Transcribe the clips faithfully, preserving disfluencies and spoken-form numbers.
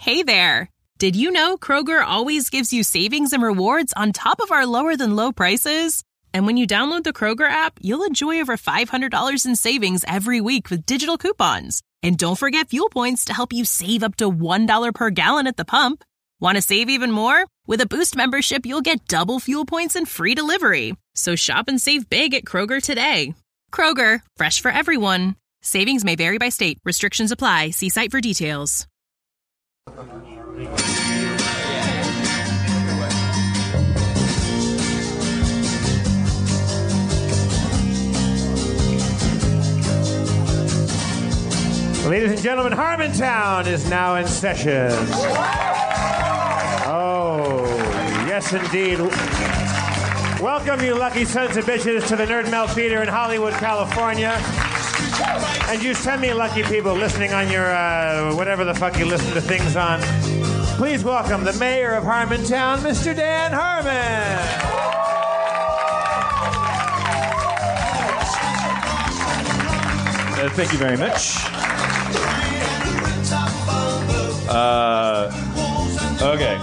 Hey there! Did you know Kroger always gives you savings and rewards on top of our lower-than-low prices? And when you download the Kroger app, you'll enjoy over five hundred dollars in savings every week with digital coupons. And don't forget fuel points to help you save up to one dollar per gallon at the pump. Want to save even more? With a Boost membership, you'll get double fuel points and free delivery. So shop and save big at Kroger today. Kroger, fresh for everyone. Savings may vary by state. Restrictions apply. See site for details. Ladies and gentlemen, Harmontown is now in session. Oh, yes indeed. Welcome, you lucky sons of bitches, to the Nerd Melt Theater in Hollywood, California. And you semi lucky people listening on your, uh, whatever the fuck you listen to things on. Please welcome the mayor of Harmontown, Mister Dan Harmon. Uh, thank you very much. Uh, okay.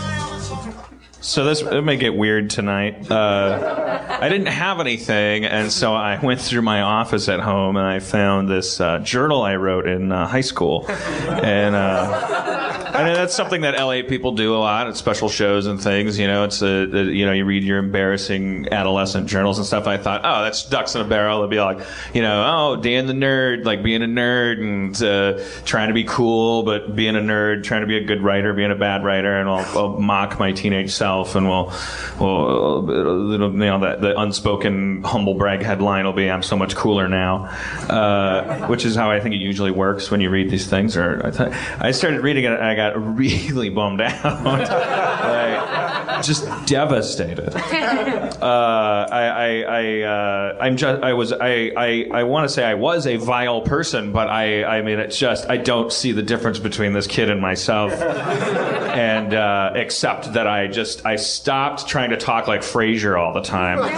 So this it may get weird tonight. Uh, I didn't have anything, and so I went through my office at home and I found this uh, journal I wrote in uh, high school, and uh, and that's something that L A people do a lot at special shows and things. You know, it's a, a you know you read your embarrassing adolescent journals and stuff. I thought, oh, that's ducks in a barrel. It'd be like, you know, oh, Dan the nerd, like being a nerd and uh, trying to be cool, but being a nerd, trying to be a good writer, being a bad writer, and I'll, I'll mock my teenage self. And we'll, we'll, you know, that the unspoken humble brag headline will be, "I'm so much cooler now," uh, which is how I think it usually works when you read these things. Or I, th- I started reading it, and I got really bummed out, like, just devastated. Uh, I, I, I, uh, I'm just, I was, I, I, I want to say I was a vile person, but I, I mean, it's just, I don't see the difference between this kid and myself, and uh, except that I just. I stopped trying to talk like Frasier all the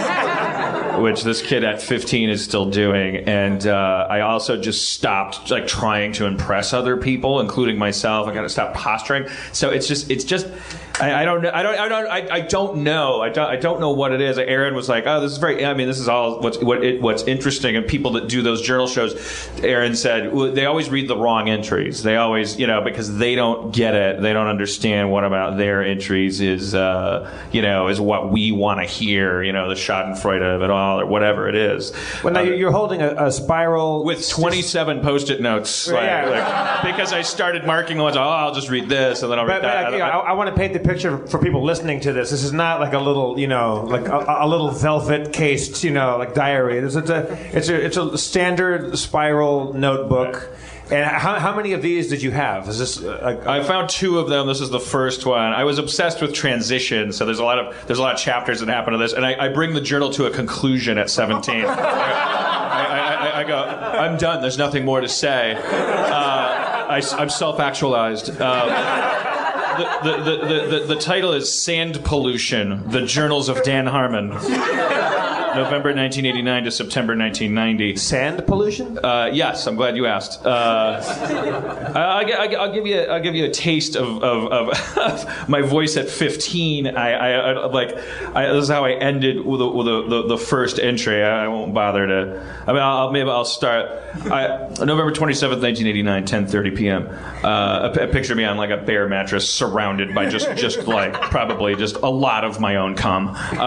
time, which this kid at fifteen is still doing, and uh, I also just stopped like trying to impress other people, including myself. I got to stop posturing. So it's just, it's just. I, I don't know. I don't. I don't. I, I don't know. I don't. I don't know what it is. Aaron was like, "Oh, this is very." I mean, this is all what's what it, what's interesting. And people that do those journal shows, Aaron said, well, they always read the wrong entries. They always, you know, because they don't get it. They don't understand what about their entries is, uh, you know, is what we want to hear. You know, the Schadenfreude of it all, or whatever it is. Well, now um, you're holding a, a spiral with twenty-seven post-it notes. Like, yeah. like, because I started marking the ones. Oh, I'll just read this, and then I'll read but, that. But, like, I, I, I want to paint the picture for people listening to this. This is not like a little, you know, like a, a little velvet cased, you know, like diary. This it's a it's a it's a standard spiral notebook. And how how many of these did you have? Is this? Uh, I found two of them. This is the first one. I was obsessed with transition, so there's a lot of there's a lot of chapters that happen to this, and I, I bring the journal to a conclusion at seventeen. I, I, I, I go, I'm done. There's nothing more to say. Uh, I, I'm self-actualized. Um, The, the, the, the, the title is Sand Pollution, The Journals of Dan Harmon. November nineteen eighty-nine to September nineteen ninety. Sand pollution? Uh, yes, I'm glad you asked. Uh, I, I, I'll give you a, I'll give you a taste of, of, of, of my voice at fifteen. I, I, I like I, this is how I ended with the, with the, the, the first entry. I, I won't bother to. I mean, I'll, maybe I'll start. I, November twenty-seventh, nineteen eighty-nine, ten thirty p.m. Uh, a, a picture of me on like a bear mattress, surrounded by just just like probably just a lot of my own cum.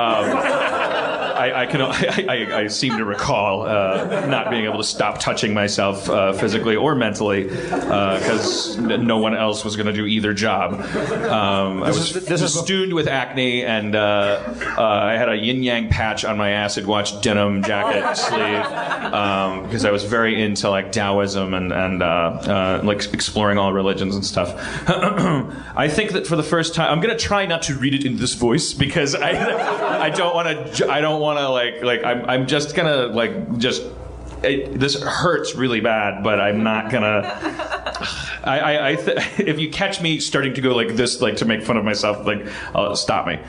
Um, I, I can I, I, I seem to recall uh, not being able to stop touching myself uh, physically or mentally because uh, no one else was going to do either job. Um, I was this is festooned with acne, and uh, uh, I had a yin yang patch on my acid wash denim jacket sleeve because um, I was very into like Taoism and and uh, uh, like exploring all religions and stuff. I think that for the first time, I'm going to try not to read it in this voice because I I don't want to I don't. want to like like I'm I'm just gonna like just it, this hurts really bad, but I'm not gonna I I, I th- if you catch me starting to go like this, like to make fun of myself, like uh, stop me.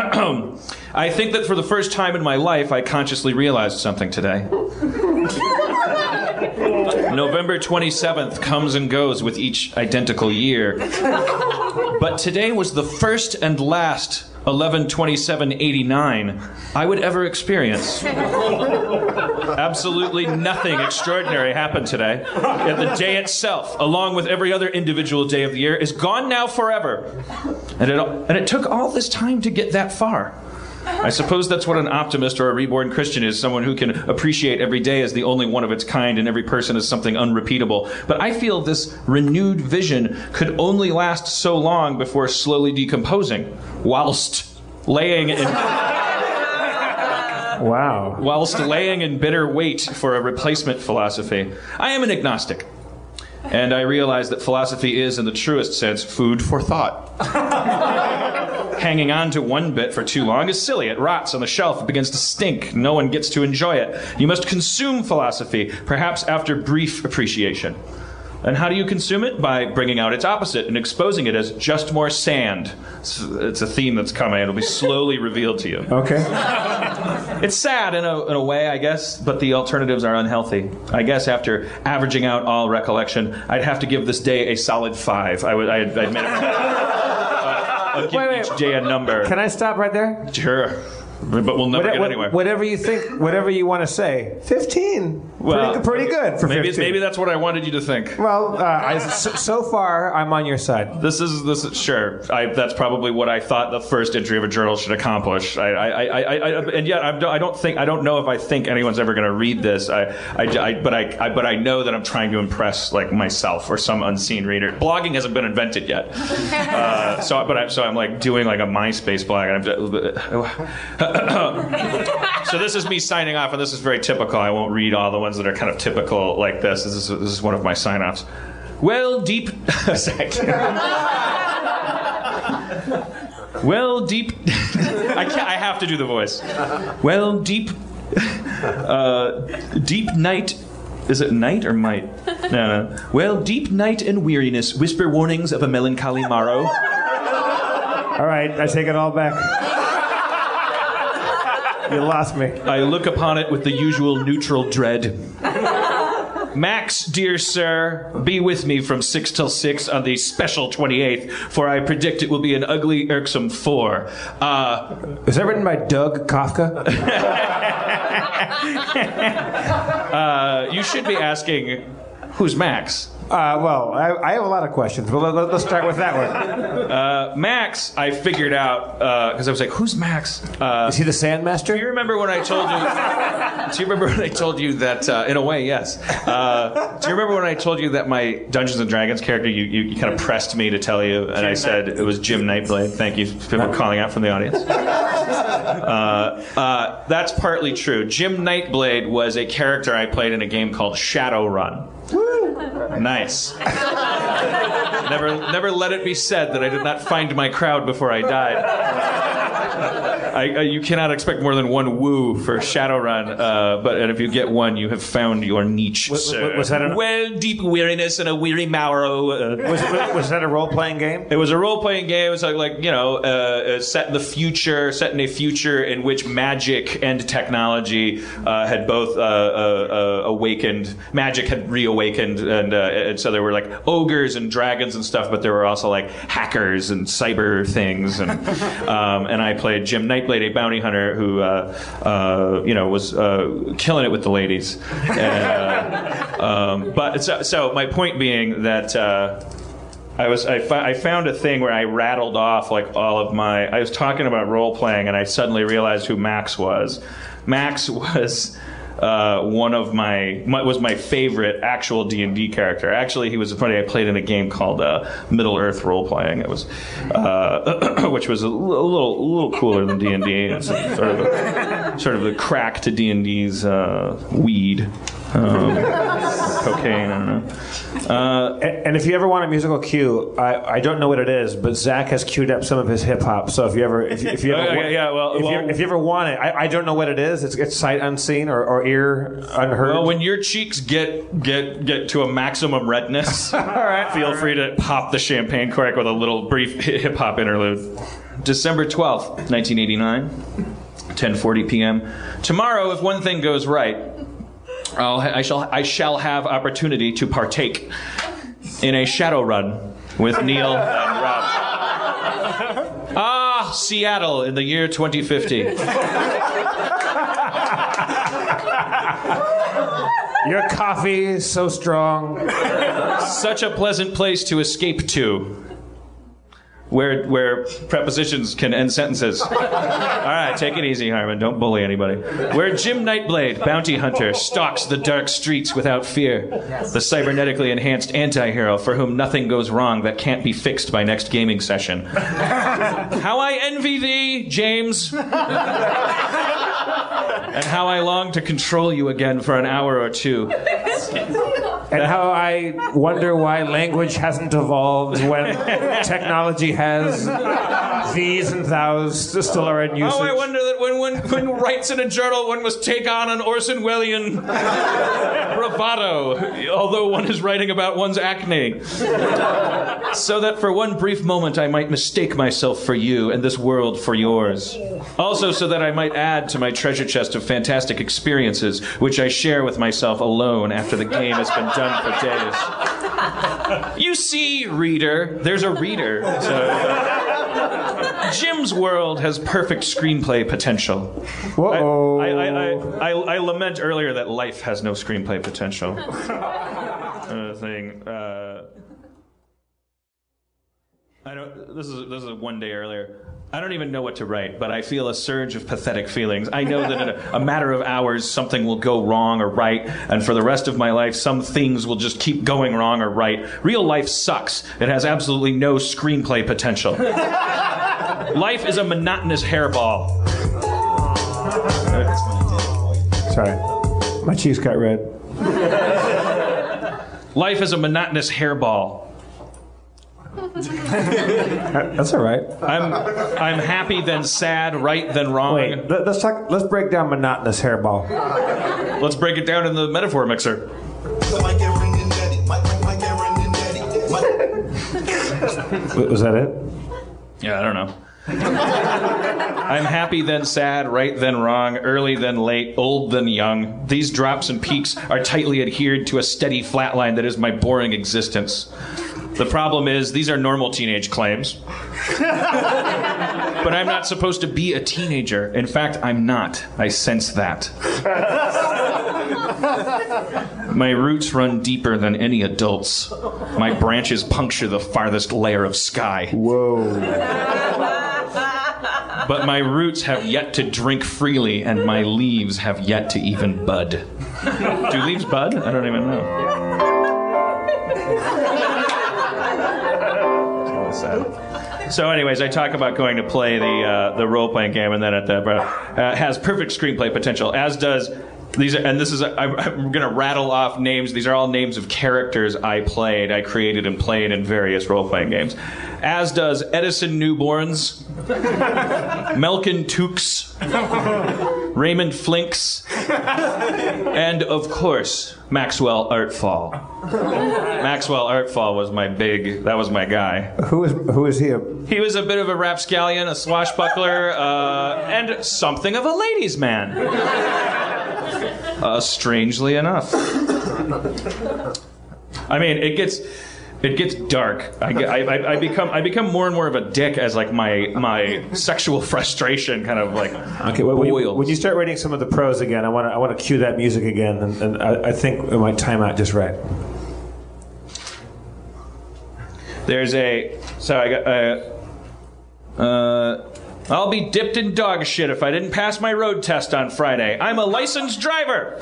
I think that for the first time in my life I consciously realized something today. November twenty-seventh comes and goes with each identical year. But today was the first and last eleven twenty-seven eighty-nine I would ever experience. Absolutely nothing extraordinary happened today. Yet the day itself, along with every other individual day of the year, is gone now forever. And it, and it took all this time to get that far. I suppose that's what an optimist or a reborn Christian is, someone who can appreciate every day as the only one of its kind and every person as something unrepeatable. But I feel this renewed vision could only last so long before slowly decomposing, whilst laying in... Wow. Whilst laying in bitter wait for a replacement philosophy. I am an agnostic. And I realize that philosophy is, in the truest sense, food for thought. Hanging on to one bit for too long is silly. It rots on the shelf. It begins to stink. No one gets to enjoy it. You must consume philosophy, perhaps after brief appreciation. And how do you consume it? By bringing out its opposite and exposing it as just more sand. It's, it's a theme that's coming. It'll be slowly revealed to you. Okay. It's sad in a, in a way, I guess, but the alternatives are unhealthy. I guess after averaging out all recollection, I'd have to give this day a solid five. I would. I I'd made it. uh, I'll give wait, wait. each day a number. Can I stop right there? Sure. But we'll never what, get what, anywhere. Whatever you think, whatever you want to say. fifteen. Well, pretty, pretty good for maybe, fifteen. Maybe that's what I wanted you to think. Well, uh, I, so, so far, I'm on your side. This is this is sure. I, that's probably what I thought the first entry of a journal should accomplish. I, I, I, I, I and yet I'm, I don't think I don't know if I think anyone's ever going to read this. I, I, I but I, I, but I know that I'm trying to impress like myself or some unseen reader. Blogging hasn't been invented yet. Uh, so, but I, so I'm like doing like a MySpace blog. And I'm, so this is me signing off, and this is very typical. I won't read all the ones that are kind of typical like this. This is this is one of my sign-offs. Well, deep. Well, deep. I can't, I have to do the voice. Well, deep. Uh, deep night. Is it night or might? No, no. Well, deep night and weariness whisper warnings of a melancholy morrow. All right, I take it all back. You lost me. I look upon it with the usual neutral dread. Max, dear sir, be with me from six till six on the special twenty-eighth, for I predict it will be an ugly, irksome four. Uh, Is that written by Doug Kafka? uh, you should be asking, who's Max? Uh, well, I, I have a lot of questions, but let, let's start with that one. Uh, Max, I figured out, because uh, I was like, who's Max? Uh, Is he the Sandmaster? Do you remember when I told you, do you remember when I told you that, uh, in a way, yes. Uh, do you remember when I told you that my Dungeons and Dragons character, you, you, you kind of pressed me to tell you, and I said it was Jim Nightblade. Thank you for calling out from the audience. Uh, uh, that's partly true. Jim Nightblade was a character I played in a game called Shadowrun. Nice. Never, never let it be said that I did not find my crowd before I died. I, uh, you cannot expect more than one woo for Shadowrun, uh, but and if you get one, you have found your niche. Was, sir. was that a, well, deep weariness and a weary morrow. Uh, was, was that a role-playing game? It was a role-playing game. It was like, like you know, uh, set in the future, set in a future in which magic and technology uh, had both uh, uh, uh, awakened. Magic had reawakened, and, uh, and so there were like ogres and dragons and stuff, but there were also like hackers and cyber things, and um, and I played Jim Nightblade, a bounty hunter who, uh, uh, you know, was uh, killing it with the ladies. And, uh, um, but so, so my point being that uh, I was I, fi- I found a thing where I rattled off like all of my. I was talking about role playing, and I suddenly realized who Max was. Max was. Uh, one of my, my was my favorite actual D and D character. Actually, he was funny. I played in a game called uh, Middle Earth Role Playing. It was, uh, which was a little, a little cooler than D and D. It's sort of, a, sort of the crack to D and D's uh, weed, um, cocaine. I don't know. Uh, and, and if you ever want a musical cue, I, I don't know what it is, but Zach has queued up some of his hip hop. So if you ever, if you, if you ever, okay, yeah, well, if, well, you, if you ever want it, I, I don't know what it is. It's, it's sight unseen or, or ear unheard. Well, when your cheeks get get get to a maximum redness, all right, feel all free right. to pop the champagne cork with a little brief hip hop interlude. December twelfth, nineteen eighty-nine, ten forty p.m. Tomorrow, if one thing goes right, I'll, I shall I shall have opportunity to partake in a shadow run with Neil and Rob. Ah, Seattle in the year twenty fifty. Your coffee is so strong. Such a pleasant place to escape to. Where where prepositions can end sentences. All right, take it easy, Harmon. Don't bully anybody. Where Jim Nightblade, bounty hunter, stalks the dark streets without fear. The cybernetically enhanced anti-hero for whom nothing goes wrong that can't be fixed by next gaming session. How I envy thee, James. And how I long to control you again for an hour or two. And how I wonder why language hasn't evolved when technology has these and thous still are in usage. Oh, I wonder that when one, when writes in a journal, one must take on an Orson Welles bravado, although one is writing about one's acne. So that for one brief moment I might mistake myself for you and this world for yours. Also so that I might add to my treasure chest of fantastic experiences, which I share with myself alone after the game has been done for days. You see, reader, there's a reader. So, Jim's world has perfect screenplay potential. Whoa. I, I, I, I, I lament earlier that life has no screenplay potential. Uh, thing. Uh, I don't. This is this is one day earlier. I don't even know what to write, but I feel a surge of pathetic feelings. I know that in a, a matter of hours, something will go wrong or right, and for the rest of my life, some things will just keep going wrong or right. Real life sucks. It has absolutely no screenplay potential. Life is a monotonous hairball. Sorry. My cheeks got red. Life is a monotonous hairball. That's all right. I'm I'm happy then sad, right then wrong. Wait, let- let's talk. Let's break down monotonous hairball. Let's break it down in the metaphor mixer. W- Was that it? Yeah, I don't know. I'm happy then sad, right then wrong, early then late, old then young. These drops and peaks are tightly adhered to a steady flatline that is my boring existence. The problem is, these are normal teenage claims. But I'm not supposed to be a teenager. In fact, I'm not. I sense that. My roots run deeper than any adult's. My branches puncture the farthest layer of sky. Whoa. But my roots have yet to drink freely, and my leaves have yet to even bud. Do leaves bud? I don't even know. So anyways, I talk about going to play the uh, the role-playing game, and then at the uh, has perfect screenplay potential, as does these. Are, and this is a, I'm, I'm going to rattle off names. These are all names of characters I played, I created and played in various role-playing games. As does Edison Newborns, Melkin Tukes, Raymond Flinks, and of course Maxwell Artfall. Maxwell Artfall was my big. That was my guy. Who is who is he? A- He was a bit of a rapscallion, a swashbuckler, uh, and something of a ladies' man. Uh, strangely enough. I mean, it gets it gets dark. I, get, I, I, I become I become more and more of a dick as like my my sexual frustration kind of like okay, well, when, you, boils. when you start reading some of the prose again, I want to I want to cue that music again, and, and I, I think it might time out just right. There's a so I got uh, uh I'll be dipped in dog shit if I didn't pass my road test on Friday. I'm a licensed driver.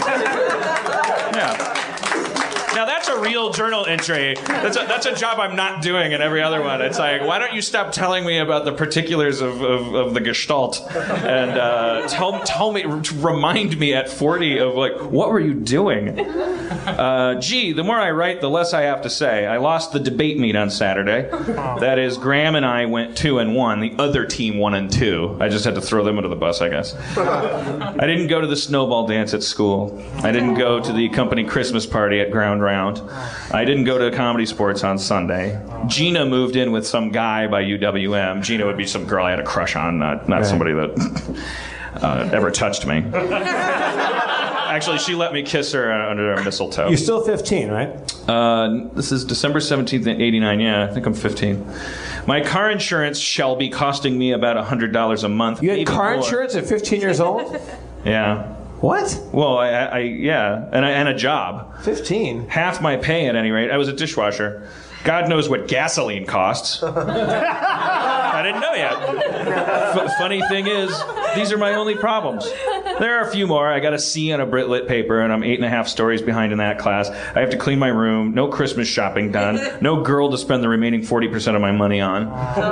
Yeah. Now that's a real journal entry. That's a, that's a job I'm not doing in every other one. It's like, why don't you stop telling me about the particulars of, of, of the Gestalt and uh, tell tell me, remind me at forty of like, what were you doing? Uh, gee, the more I write, the less I have to say. I lost the debate meet on Saturday. That is, Graham and I went two and one. The other team one and two. I just had to throw them under the bus, I guess. I didn't go to the snowball dance at school. I didn't go to the company Christmas party at Ground Round. I didn't go to Comedy Sports on Sunday. Gina moved in with some guy by U W M. Gina would be some girl I had a crush on, not not somebody that uh, ever touched me. Actually, she let me kiss her under a mistletoe. You're still fifteen, right? Uh, this is December seventeenth, eighty-nine. Yeah, I think I'm fifteen. My car insurance shall be costing me about one hundred dollars a month. You had car more. Insurance at fifteen years old? Yeah. What? Well, I, I yeah, and, I, and a job. fifteen? Half my pay, at any rate. I was a dishwasher. God knows what gasoline costs. I didn't know yet. F- funny thing is, these are my only problems. There are a few more. I got a C on a Brit-Lit paper, and I'm eight and a half stories behind in that class. I have to clean my room. No Christmas shopping done. No girl to spend the remaining forty percent of my money on.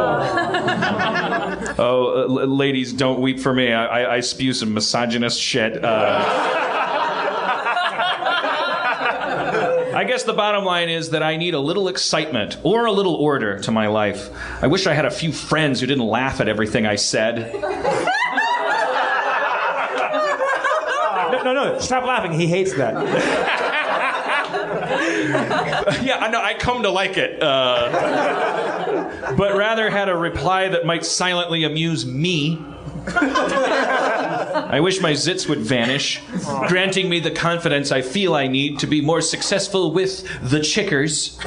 Oh, uh, l- ladies, don't weep for me. I, I, I spew some misogynist shit. Uh... I guess the bottom line is that I need a little excitement or a little order to my life. I wish I had a few friends who didn't laugh at everything I said. No, no, no. Stop laughing. He hates that. Yeah, I know. I come to like it. Uh, but rather had a reply that might silently amuse me. I wish my zits would vanish, granting me the confidence I feel I need to be more successful with the chickers.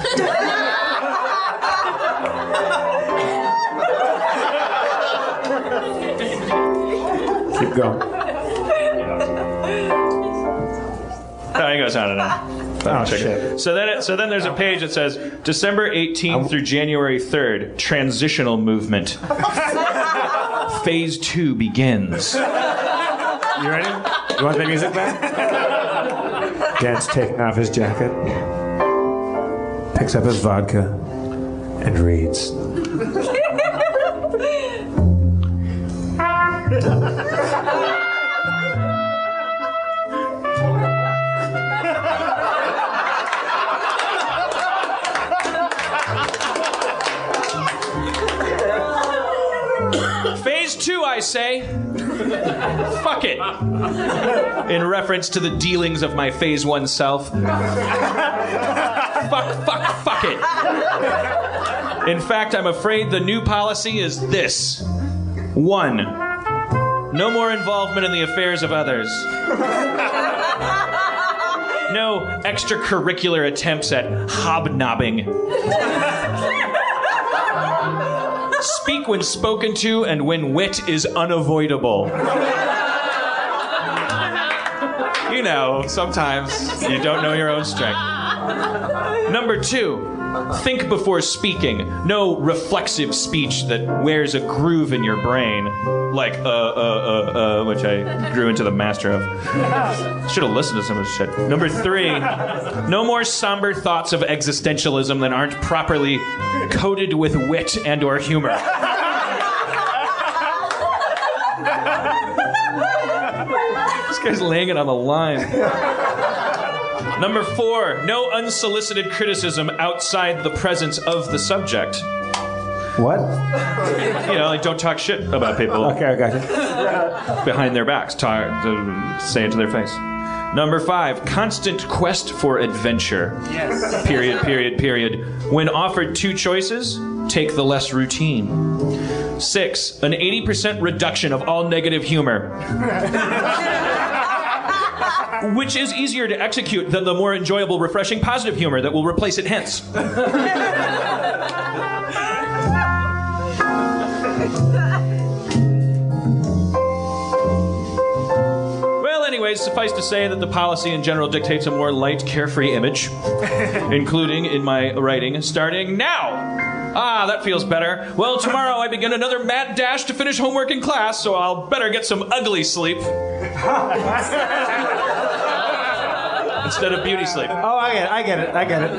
Keep going. Oh, he goes on and on. Oh, shit. So then, it, so then there's a page that says December eighteenth through January third, transitional movement. Phase two begins. You ready? You want the music back? Dan's taking off his jacket, picks up his vodka, and reads. Phase two, I say. Fuck it. In reference to the dealings of my phase one self. Fuck, fuck, fuck it. In fact, I'm afraid the new policy is this. One, no more involvement in the affairs of others. No extracurricular attempts at hobnobbing. Speak when spoken to and when wit is unavoidable. You know, sometimes you don't know your own strength. Number two, think before speaking. No reflexive speech that wears a groove in your brain. Like, uh, uh, uh, uh, which I grew into the master of. Should have listened to some of this shit. Number three, no more somber thoughts of existentialism that aren't properly coated with wit and or humor. This guy's laying it on the line. Number four, no unsolicited criticism outside the presence of the subject. What? You know, like don't talk shit about people. Okay, I got you. Behind their backs, talk, uh, say it to their face. Number five, constant quest for adventure. Yes. Period, period, period. When offered two choices, take the less routine. Six, an eighty percent reduction of all negative humor. Which is easier to execute than the more enjoyable, refreshing, positive humor that will replace it hence. Well, anyways, suffice to say that the policy in general dictates a more light, carefree image, including in my writing, starting now. Ah, that feels better. Well, tomorrow I begin another mad dash to finish homework in class, so I'll better get some ugly sleep. Instead of beauty sleep. Oh, I get it, I get it, I get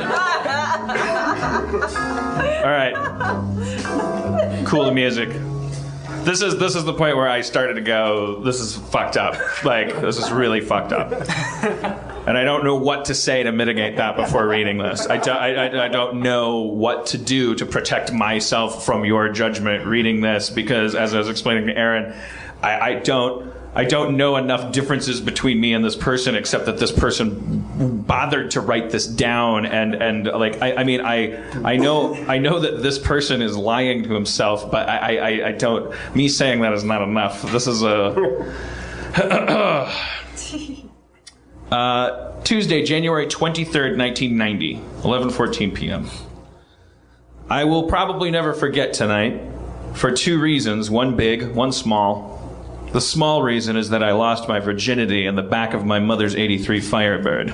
it. All right. Cool the music. This is this is the point where I started to go, this is fucked up. Like, this is really fucked up. And I don't know what to say to mitigate that before reading this. I, do, I, I don't know what to do to protect myself from your judgment reading this, because as I was explaining to Aaron, I, I don't... I don't know enough differences between me and this person, except that this person bothered to write this down, and and like I, I mean I I know I know that this person is lying to himself, but I I, I don't. Me saying that is not enough. This is a Uh, Tuesday, January twenty-third, nineteen ninety, eleven fourteen p.m. I will probably never forget tonight for two reasons, one big, one small. The small reason is that I lost my virginity in the back of my mother's eighty-three Firebird.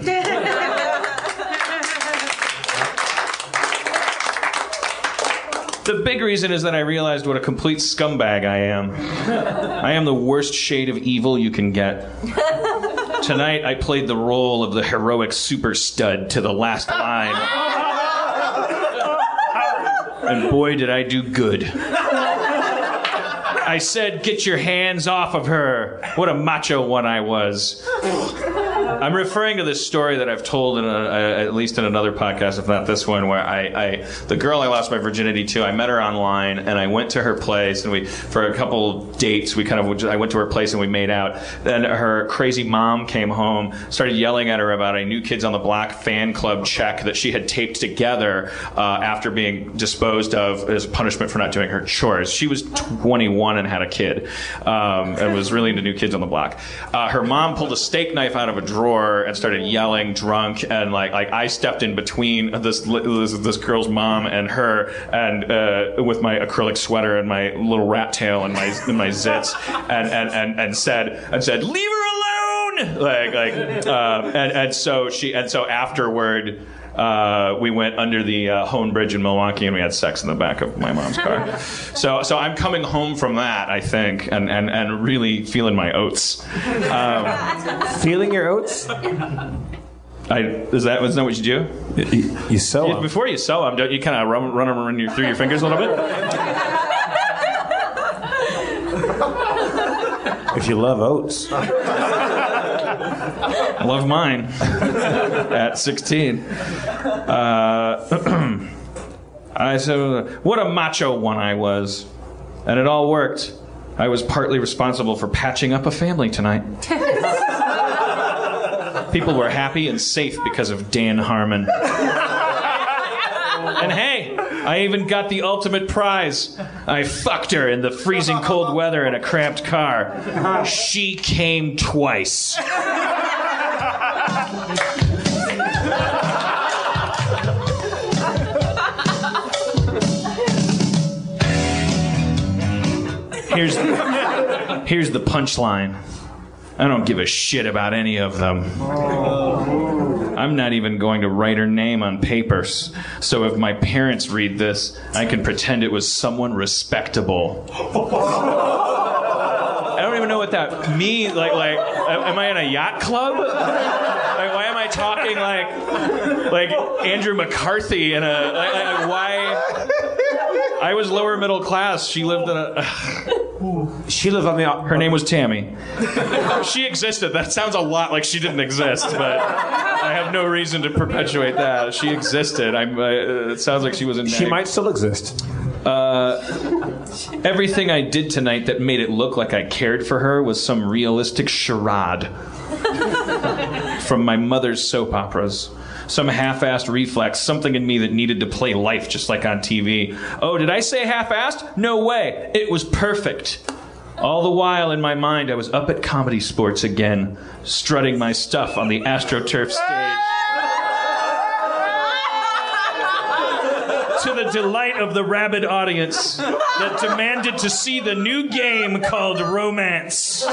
The big reason is that I realized what a complete scumbag I am. I am the worst shade of evil you can get. Tonight, I played the role of the heroic super stud to the last line. And boy, did I do good. I said, get your hands off of her. What a macho one I was. I'm referring to this story that I've told in a, a, at least in another podcast, if not this one, where I, I, the girl I lost my virginity to, I met her online, and I went to her place, and we, for a couple dates, we kind of, I went to her place and we made out. Then her crazy mom came home, started yelling at her about a New Kids on the Block fan club check that she had taped together uh, after being disposed of as punishment for not doing her chores. She was twenty-one and had a kid, um, and was really into New Kids on the Block. Uh, her mom pulled a steak knife out of a drawer and started yelling, drunk, and like like I stepped in between this this, this girl's mom and her, and uh, with my acrylic sweater and my little rat tail and my and my zits, and and and and said and said leave her alone, like like uh, and and so she and so afterward. Uh, we went under the uh, Hone Bridge in Milwaukee, and we had sex in the back of my mom's car. So, so I'm coming home from that, I think, and, and, and really feeling my oats. Um, Feeling your oats? I is that is that what you do? You, you sew them. Before you sew them, don't you kind of run, run them run your, through your fingers a little bit? If you love oats. I love mine at sixteen. Uh, I said, what a macho one I was. And it all worked. I was partly responsible for patching up a family tonight. People were happy and safe because of Dan Harmon. And hey, I even got the ultimate prize. I fucked her in the freezing cold weather in a cramped car. She came twice. Here's the, here's the punchline. I don't give a shit about any of them. I'm not even going to write her name on papers. So if my parents read this, I can pretend it was someone respectable. I don't even know what that means. Like, like, am I in a yacht club? Like, why am I talking like, like Andrew McCarthy in a, like, like why? I was lower middle class. She lived in a. She lived on the. Her name was Tammy. She existed. That sounds a lot like she didn't exist, but I have no reason to perpetuate that. She existed. I'm. Uh, it sounds like she was in. She might still exist. Uh, everything I did tonight that made it look like I cared for her was some realistic charade from my mother's soap operas. Some half-assed reflex, something in me that needed to play life just like on T V. Oh, did I say half-assed? No way. It was perfect. All the while in my mind, I was up at Comedy Sports again, strutting my stuff on the AstroTurf stage. To the delight of the rabid audience that demanded to see the new game called Romance.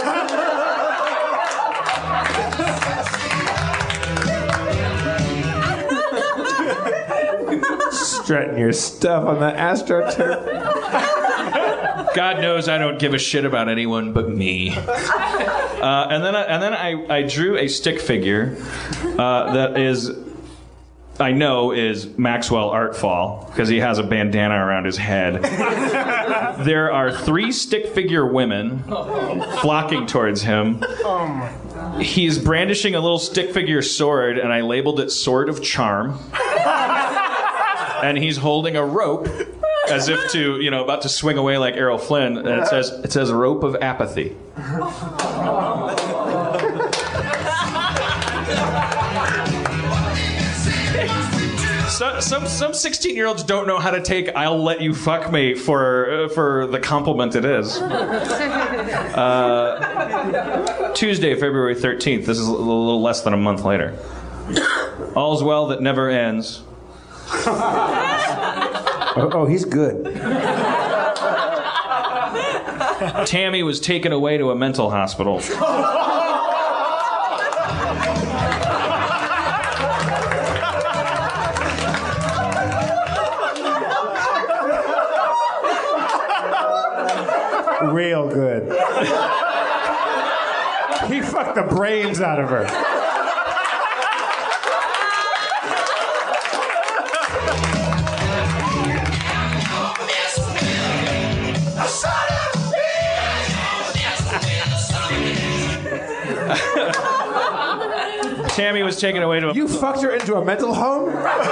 Strutting your stuff on the AstroTurf. God knows I don't give a shit about anyone but me. Uh, and then, I, and then I, I drew a stick figure uh, that is, I know, is Maxwell Artfall because he has a bandana around his head. There are three stick figure women flocking towards him. He's brandishing a little stick figure sword, and I labeled it Sword of Charm. And he's holding a rope as if to, you know, about to swing away like Errol Flynn. And it says, it says rope of apathy. so, some some sixteen-year-olds don't know how to take "I'll let you fuck me" for uh, for the compliment it is. Uh, Tuesday, February thirteenth. This is a little less than a month later. All's well that never ends. oh, oh, he's good. Tammy was taken away to a mental hospital. Real good. He fucked the brains out of her. Tammy was taken away to a... You fucked her into a mental home?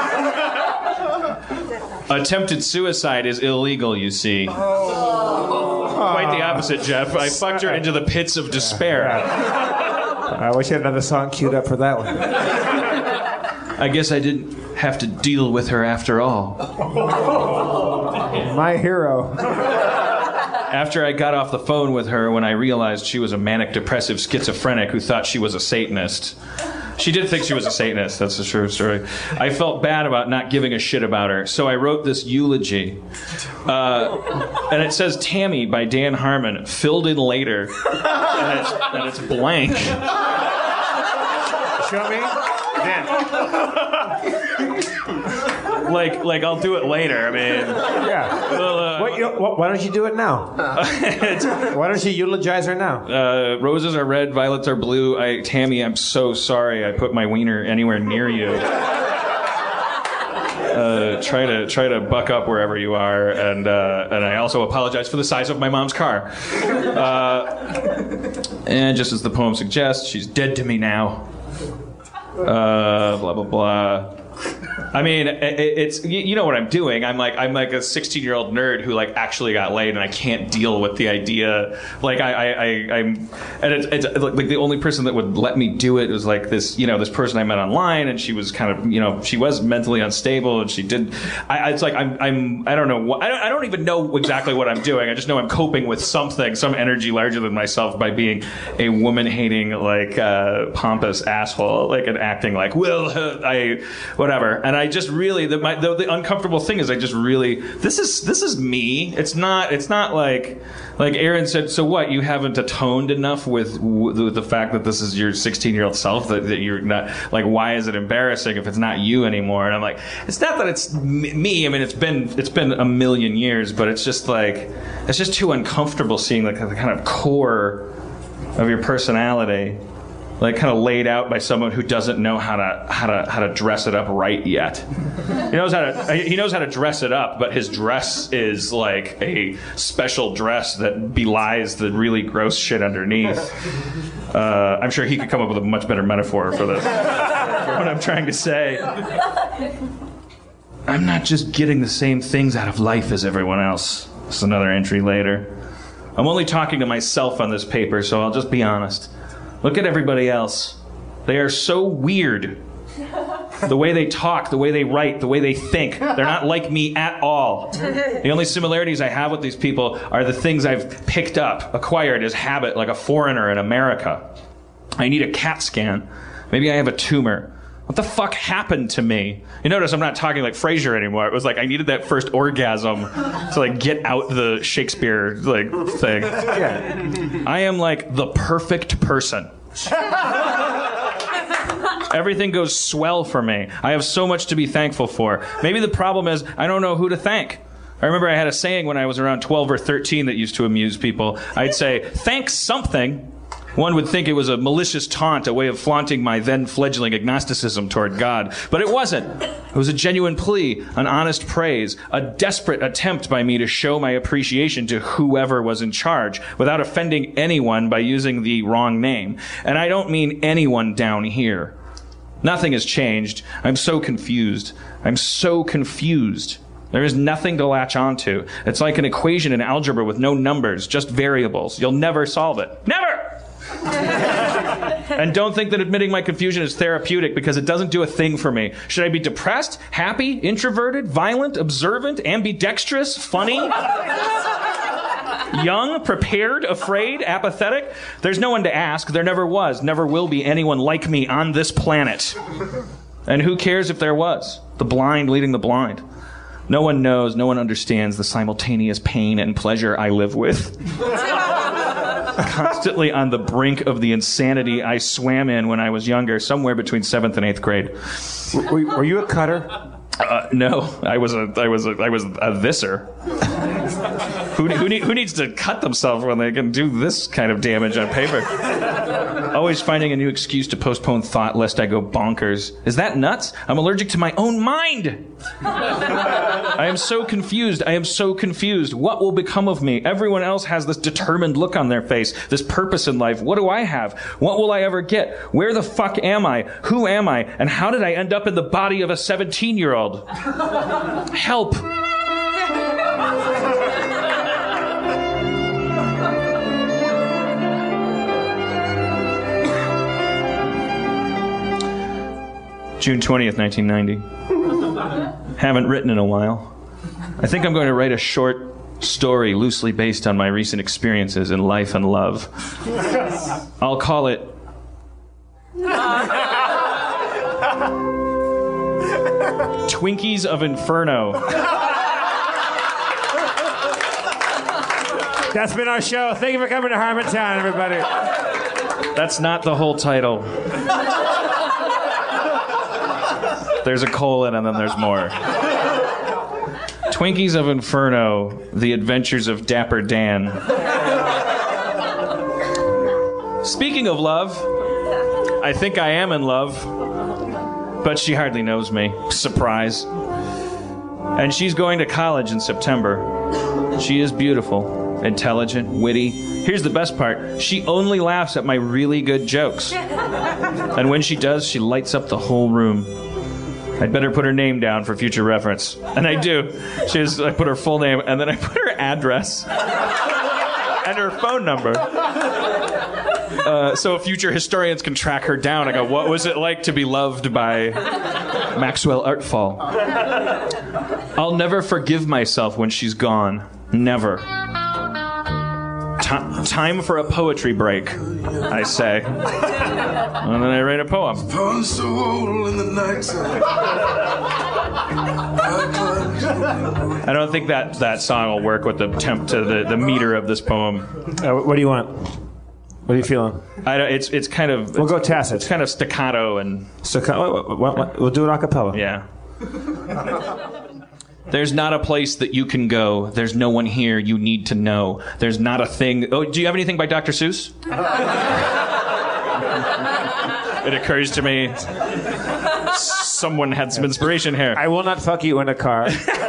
Attempted suicide is illegal, you see. Oh. Quite the opposite, Jeff. I fucked her into the pits of despair. I wish I had another song queued up for that one. I guess I didn't have to deal with her after all. My hero. After I got off the phone with her, when I realized she was a manic-depressive schizophrenic who thought she was a Satanist. She did think she was a Satanist, that's a true story. I felt bad about not giving a shit about her, so I wrote this eulogy. Uh, and it says Tammy by Dan Harmon, filled in later, and it's, and it's blank. Show me? Dan. Like, like I'll do it later. I mean, yeah. Well, uh, what, you, what, why don't you do it now? Why don't you eulogize her now? Uh, roses are red, violets are blue. I, Tammy, I'm so sorry I put my wiener anywhere near you. Uh, try to try to buck up wherever you are, and uh, and I also apologize for the size of my mom's car. Uh, and just as the poem suggests, she's dead to me now. Uh, blah blah blah. I mean, it, it's you know what I'm doing. I'm like I'm like a sixteen-year-old nerd who like actually got laid, and I can't deal with the idea. Like I, I, I I'm, and it's, it's like the only person that would let me do it was like this, you know, this person I met online, and she was kind of, you know, she was mentally unstable, and she did. I, it's like I'm, I'm, I don't know what, I don't, I don't even know exactly what I'm doing. I just know I'm coping with something, some energy larger than myself by being a woman-hating, like uh, pompous asshole, like and acting like, well, uh, I, whatever, and I. I just really the, my, the the uncomfortable thing is I just really this is this is me. It's not it's not like like Aaron said. So what? You haven't atoned enough with, with the fact that this is your sixteen-year-old self that, that you're not like. Why is it embarrassing if it's not you anymore? And I'm like, it's not that it's me. I mean, it's been it's been a million years, but it's just like it's just too uncomfortable seeing like the kind of core of your personality. Like kind of laid out by someone who doesn't know how to how to how to dress it up right yet. He knows how to he knows how to dress it up, but his dress is like a special dress that belies the really gross shit underneath. Uh, I'm sure he could come up with a much better metaphor for this. What I'm trying to say. I'm not just getting the same things out of life as everyone else. It's another entry later. I'm only talking to myself on this paper, so I'll just be honest. Look at everybody else. They are so weird. The way they talk, the way they write, the way they think. They're not like me at all. The only similarities I have with these people are the things I've picked up, acquired as habit, like a foreigner in America. I need a CAT scan. Maybe I have a tumor. What the fuck happened to me? You notice I'm not talking like Frasier anymore. It was like I needed that first orgasm to like get out the Shakespeare like thing. Yeah. I am like the perfect person. Everything goes swell for me. I have so much to be thankful for. Maybe the problem is I don't know who to thank. I remember I had a saying when I was around twelve or thirteen that used to amuse people. I'd say, thanks something. One would think it was a malicious taunt, a way of flaunting my then fledgling agnosticism toward God. But it wasn't. It was a genuine plea, an honest praise, a desperate attempt by me to show my appreciation to whoever was in charge, without offending anyone by using the wrong name. And I don't mean anyone down here. Nothing has changed. I'm so confused. I'm so confused. There is nothing to latch onto. It's like an equation in algebra with no numbers, just variables. You'll never solve it. Never! And don't think that admitting my confusion is therapeutic, because it doesn't do a thing for me. Should I be depressed, happy, introverted, violent, observant, ambidextrous, funny, young, prepared, afraid, apathetic? There's no one to ask. There never was, never will be anyone like me on this planet. And who cares if there was? The blind leading the blind. No one knows, no one understands the simultaneous pain and pleasure I live with. Constantly on the brink of the insanity I swam in when I was younger, somewhere between seventh and eighth grade. Were, were you a cutter? Uh, no, I was a, I was a, I was a thisser. who, who, need, who needs to cut themselves when they can do this kind of damage on paper? Always finding a new excuse to postpone thought lest I go bonkers. Is that nuts? I'm allergic to my own mind. I am so confused. I am so confused. What will become of me? Everyone else has this determined look on their face, this purpose in life. What do I have? What will I ever get? Where the fuck am I? Who am I? And how did I end up in the body of a seventeen-year-old? Help. June twentieth, nineteen ninety. Haven't written in a while. I think I'm going to write a short story loosely based on my recent experiences in life and love. I'll call it Twinkies of Inferno. That's been our show. Thank you for coming to Harmontown, everybody. That's not the whole title. There's a colon and then there's more. Twinkies of Inferno, The Adventures of Dapper Dan. Speaking of love, I think I am in love, but she hardly knows me. Surprise. And she's going to college in September. She is beautiful, intelligent, witty. Here's the best part. She only laughs at my really good jokes. And when she does, she lights up the whole room. I'd better put her name down for future reference. And I do. She has, I put her full name, and then I put her address and her phone number. Uh, so future historians can track her down and go, what was it like to be loved by Maxwell Artfall? I'll never forgive myself when she's gone. Never. T- time for a poetry break, I say. And then I write a poem. So old in the nighttime. I don't think that, that song will work with the temp to the, the meter of this poem. Uh, what do you want? What are you feeling? I don't, it's it's kind of we'll go tacit. It's kind of staccato and staccato. We'll do it a cappella. Yeah. There's not a place that you can go. There's no one here you need to know. There's not a thing. Oh, do you have anything by Doctor Seuss? It occurs to me someone had some inspiration here. I will not fuck you in a car.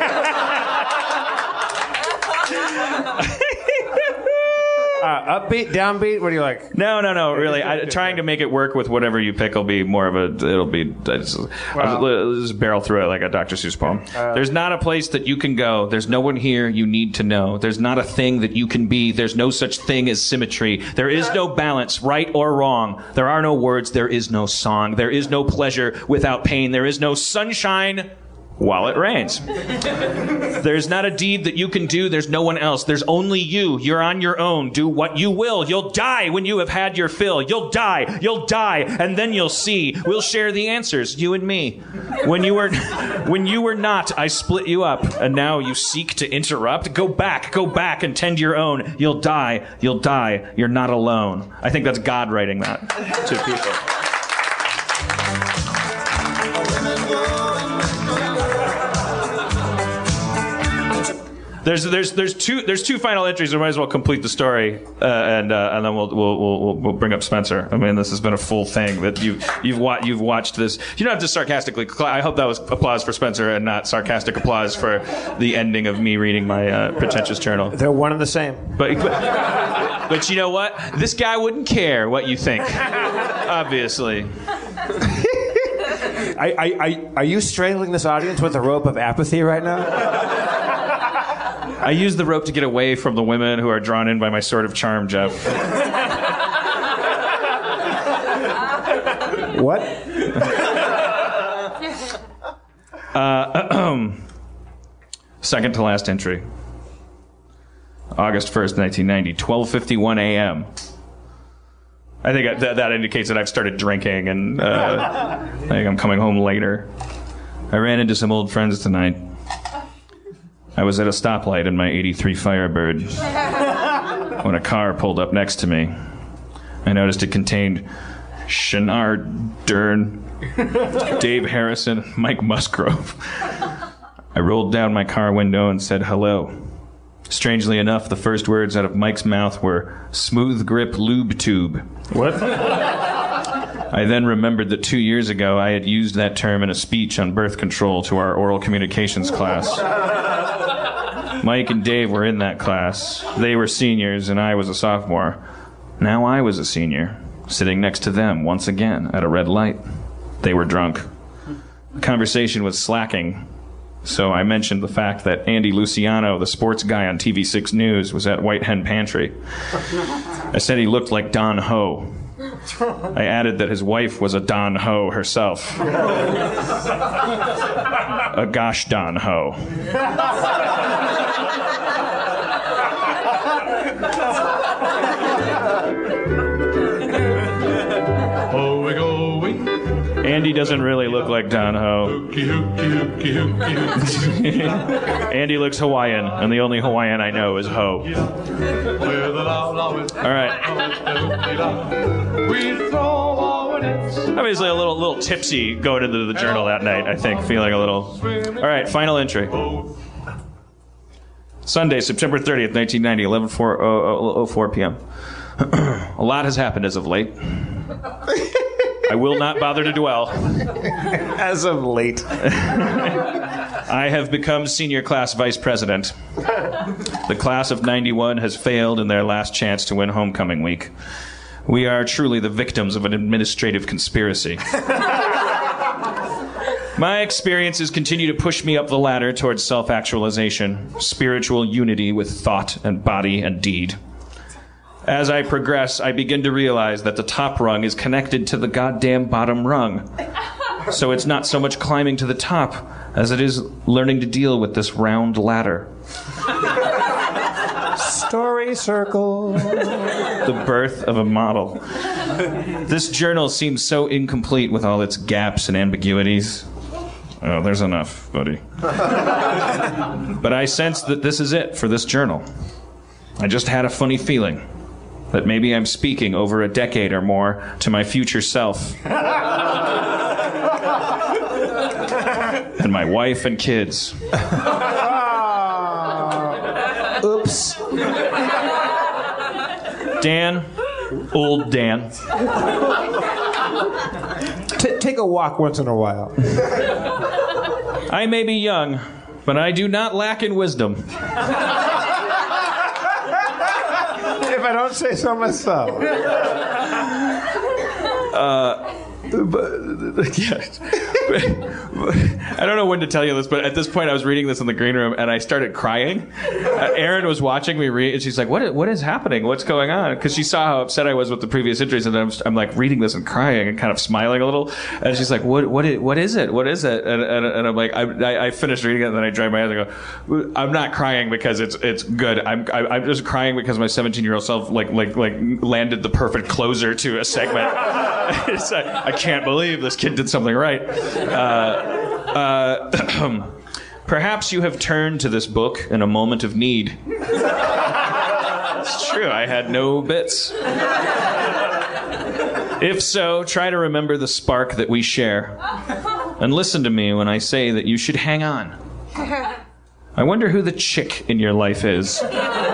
Uh, upbeat, downbeat. What do you like? No, no, no. Really, I, trying to make it work with whatever you pick will be more of a. It'll be. I just, wow. I'll just barrel through it like a Doctor Seuss poem. Uh, There's not a place that you can go. There's no one here you need to know. There's not a thing that you can be. There's no such thing as symmetry. There is no balance, right or wrong. There are no words. There is no song. There is no pleasure without pain. There is no sunshine while it rains. There's not a deed that you can do. There's no one else. There's only you. You're on your own. Do what you will. You'll die when you have had your fill. You'll die. You'll die. And then you'll see. We'll share the answers, you and me. When you were, when you were not, I split you up. And now you seek to interrupt. Go back. Go back and tend your own. You'll die. You'll die. You're not alone. I think that's God writing that to people. There's there's there's two there's two final entries. We might as well complete the story, uh, and uh, and then we'll, we'll we'll we'll bring up Spencer. I mean, this has been a full thing that you you've wa- you've watched this. You don't have to sarcastically. I hope that was applause for Spencer and not sarcastic applause for the ending of me reading my uh, pretentious journal. They're one and the same. But, but but you know what? This guy wouldn't care what you think. Obviously. I, I, I, are you strangling this audience with a rope of apathy right now? I use the rope to get away from the women who are drawn in by my sword of charm, Jeff. What? uh, second to last entry. August first, nineteen ninety, twelve fifty-one a.m. I think that, that indicates that I've started drinking, and uh, I think I'm coming home later. I ran into some old friends tonight. I was at a stoplight in my eighty-three Firebird when a car pulled up next to me. I noticed it contained Shenard Dern, Dave Harrison, Mike Musgrove. I rolled down my car window and said hello. Strangely enough, the first words out of Mike's mouth were smooth grip lube tube. What? I then remembered that two years ago I had used that term in a speech on birth control to our oral communications class. Mike and Dave were in that class. They were seniors and I was a sophomore. Now I was a senior, sitting next to them once again at a red light. They were drunk. The conversation was slacking. So I mentioned the fact that Andy Luciano, the sports guy on T V six News, was at White Hen Pantry. I said he looked like Don Ho. I added that his wife was a Don Ho herself. A gosh Don Ho. Oh, we go. Andy doesn't really look like Don Ho. Andy looks Hawaiian, and the only Hawaiian I know is Ho. All right. Obviously a little little tipsy going into the journal that night, I think. Feeling a little... All right, final entry. Sunday, September thirtieth, nineteen ninety, eleven oh four p.m. A lot has happened as of late. I will not bother to dwell. As of late. I have become senior class vice president. The class of ninety-one has failed in their last chance to win homecoming week. We are truly the victims of an administrative conspiracy. My experiences continue to push me up the ladder towards self-actualization, spiritual unity with thought and body and deed. As I progress, I begin to realize that the top rung is connected to the goddamn bottom rung. So it's not so much climbing to the top as it is learning to deal with this round ladder. Story circle. The birth of a model. This journal seems so incomplete with all its gaps and ambiguities. Oh, there's enough, buddy. But I sense that this is it for this journal. I just had a funny feeling that maybe I'm speaking over a decade or more to my future self. And my wife and kids. Oops. Dan, old Dan. T- take a walk once in a while. I may be young, but I do not lack in wisdom. If I don't say so myself. Uh, but, yeah. I don't know when to tell you this, but at this point I was reading this in the green room and I started crying. Uh, Erin was watching me read, and she's like, "What? What is happening? What's going on?" Because she saw how upset I was with the previous entries, and I'm, I'm like reading this and crying and kind of smiling a little. And she's like, "What? What? Is, what is it? What is it?" And, and, and I'm like, I, I, I finished reading it, and then I dry my eyes and go, "I'm not crying because it's it's good. I'm I, I'm just crying because my seventeen-year-old self like like like landed the perfect closer to a segment." It's like, I can't believe this kid did something right. Uh, uh, perhaps you have turned to this book in a moment of need. It's true, I had no bits. If so, try to remember the spark that we share. And listen to me when I say that you should hang on. I wonder who the chick in your life is.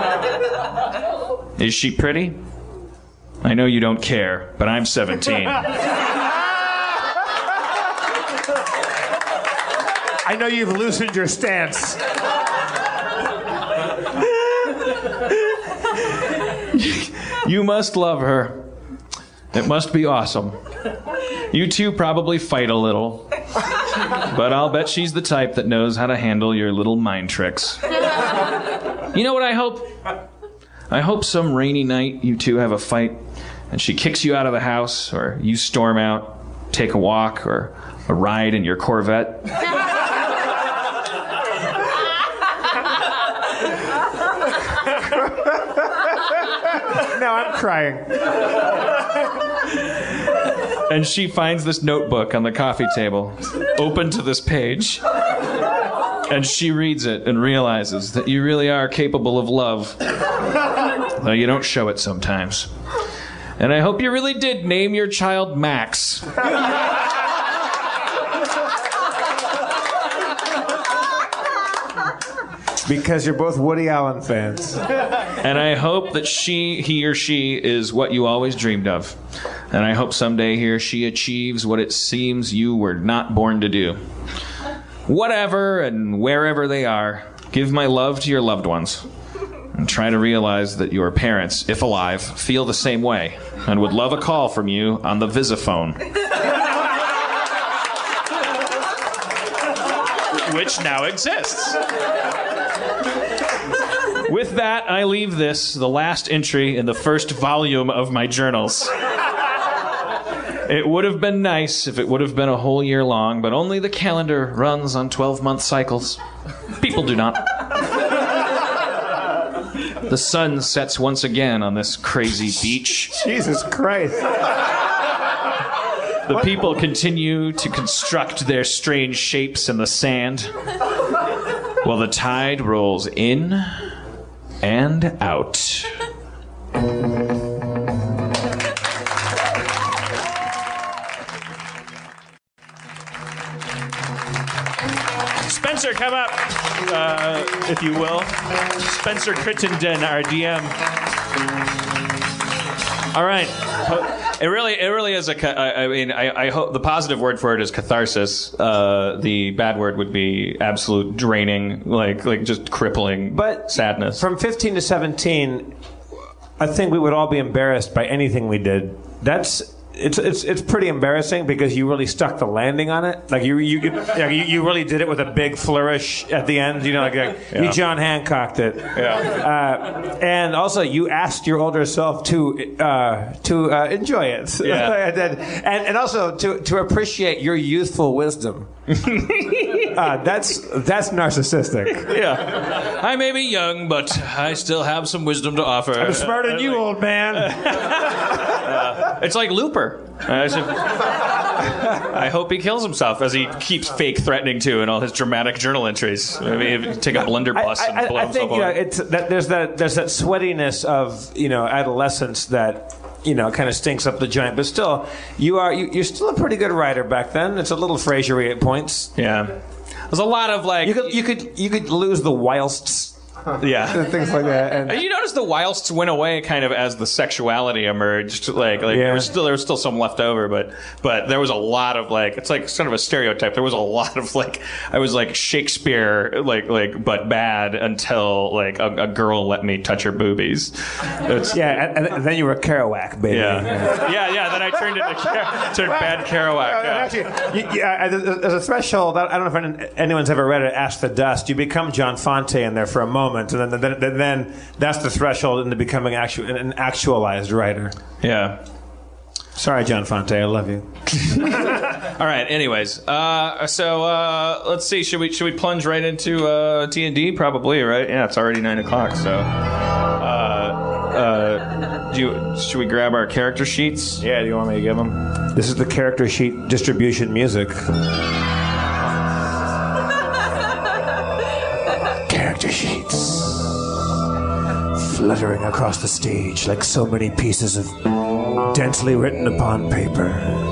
Is she pretty? I know you don't care, but I'm seventeen. I know you've loosened your stance. You must love her. It must be awesome. You two probably fight a little, but I'll bet she's the type that knows how to handle your little mind tricks. You know what I hope? I hope some rainy night you two have a fight and she kicks you out of the house or you storm out take a walk or a ride in your Corvette. Now I'm crying. And she finds this notebook on the coffee table, open to this page. And she reads it and realizes that you really are capable of love, though you don't show it sometimes. And I hope you really did name your child Max. Because you're both Woody Allen fans. And I hope that she, he or she is what you always dreamed of. And I hope someday he or she achieves what it seems you were not born to do. Whatever and wherever they are, give my love to your loved ones. And try to realize that your parents, if alive, feel the same way and would love a call from you on the Visiphone. Which now exists. With that, I leave this, the last entry in the first volume of my journals. It would have been nice if it would have been a whole year long, but only the calendar runs on twelve-month cycles. People do not. The sun sets once again on this crazy beach. Jesus Christ. The people continue to construct their strange shapes in the sand, while the tide rolls in and out. Spencer, come up, uh, if you will. Spencer Crittenden, our D M. All right. It really, it really is a. I mean, I, I hope the positive word for it is catharsis. Uh, the bad word would be absolute draining, like, like just crippling. But sadness. From fifteen to seventeen, I think we would all be embarrassed by anything we did. That's. It's it's it's pretty embarrassing because you really stuck the landing on it. Like you you you, you really did it with a big flourish at the end. You know, like, like yeah. You John Hancocked it. Yeah. Uh, and also, you asked your older self to uh, to uh, enjoy it. Yeah. and, and and also to to appreciate your youthful wisdom. uh, that's that's narcissistic. Yeah. I may be young, but I still have some wisdom to offer. I'm smarter than you, like, old man. uh, it's like Looper. Uh, so I hope he kills himself as he keeps fake threatening to in all his dramatic journal entries. Maybe take a blunderbuss I, I, and blow I himself think you know, away. it's that there's that there's that sweatiness of you know adolescence that you know kind of stinks up the joint. But still, you are you, you're still a pretty good writer back then. It's a little Frasier-y at points. Yeah, there's a lot of like you could you could you could lose the whilsts. Yeah, things like that. And you notice the whilsts went away kind of as the sexuality emerged. Like, like yeah. there was still there was still some left over, but but there was a lot of like it's like sort of a stereotype. There was a lot of like I was like Shakespeare, like like but bad until like a, a girl let me touch her boobies. It's, yeah, and, and then you were Kerouac, baby. Yeah, yeah, yeah. Then I turned into Car- turned bad Kerouac. Yeah. Actually, you, you, uh, there's a threshold. I don't know if anyone's ever read it. Ask the Dust. You become John Fonte in there for a moment. And then, then, then that's the threshold into becoming actu- an actualized writer. Yeah. Sorry, John Fonte. I love you. All right. Anyways, uh, so uh, let's see. Should we should we plunge right into uh, T and D? Probably, right? Yeah, it's already nine o'clock. So, uh, uh, do you, should we grab our character sheets? Yeah. Do you want me to give them? This is the character sheet distribution music. Character sheets fluttering across the stage like so many pieces of densely written upon paper.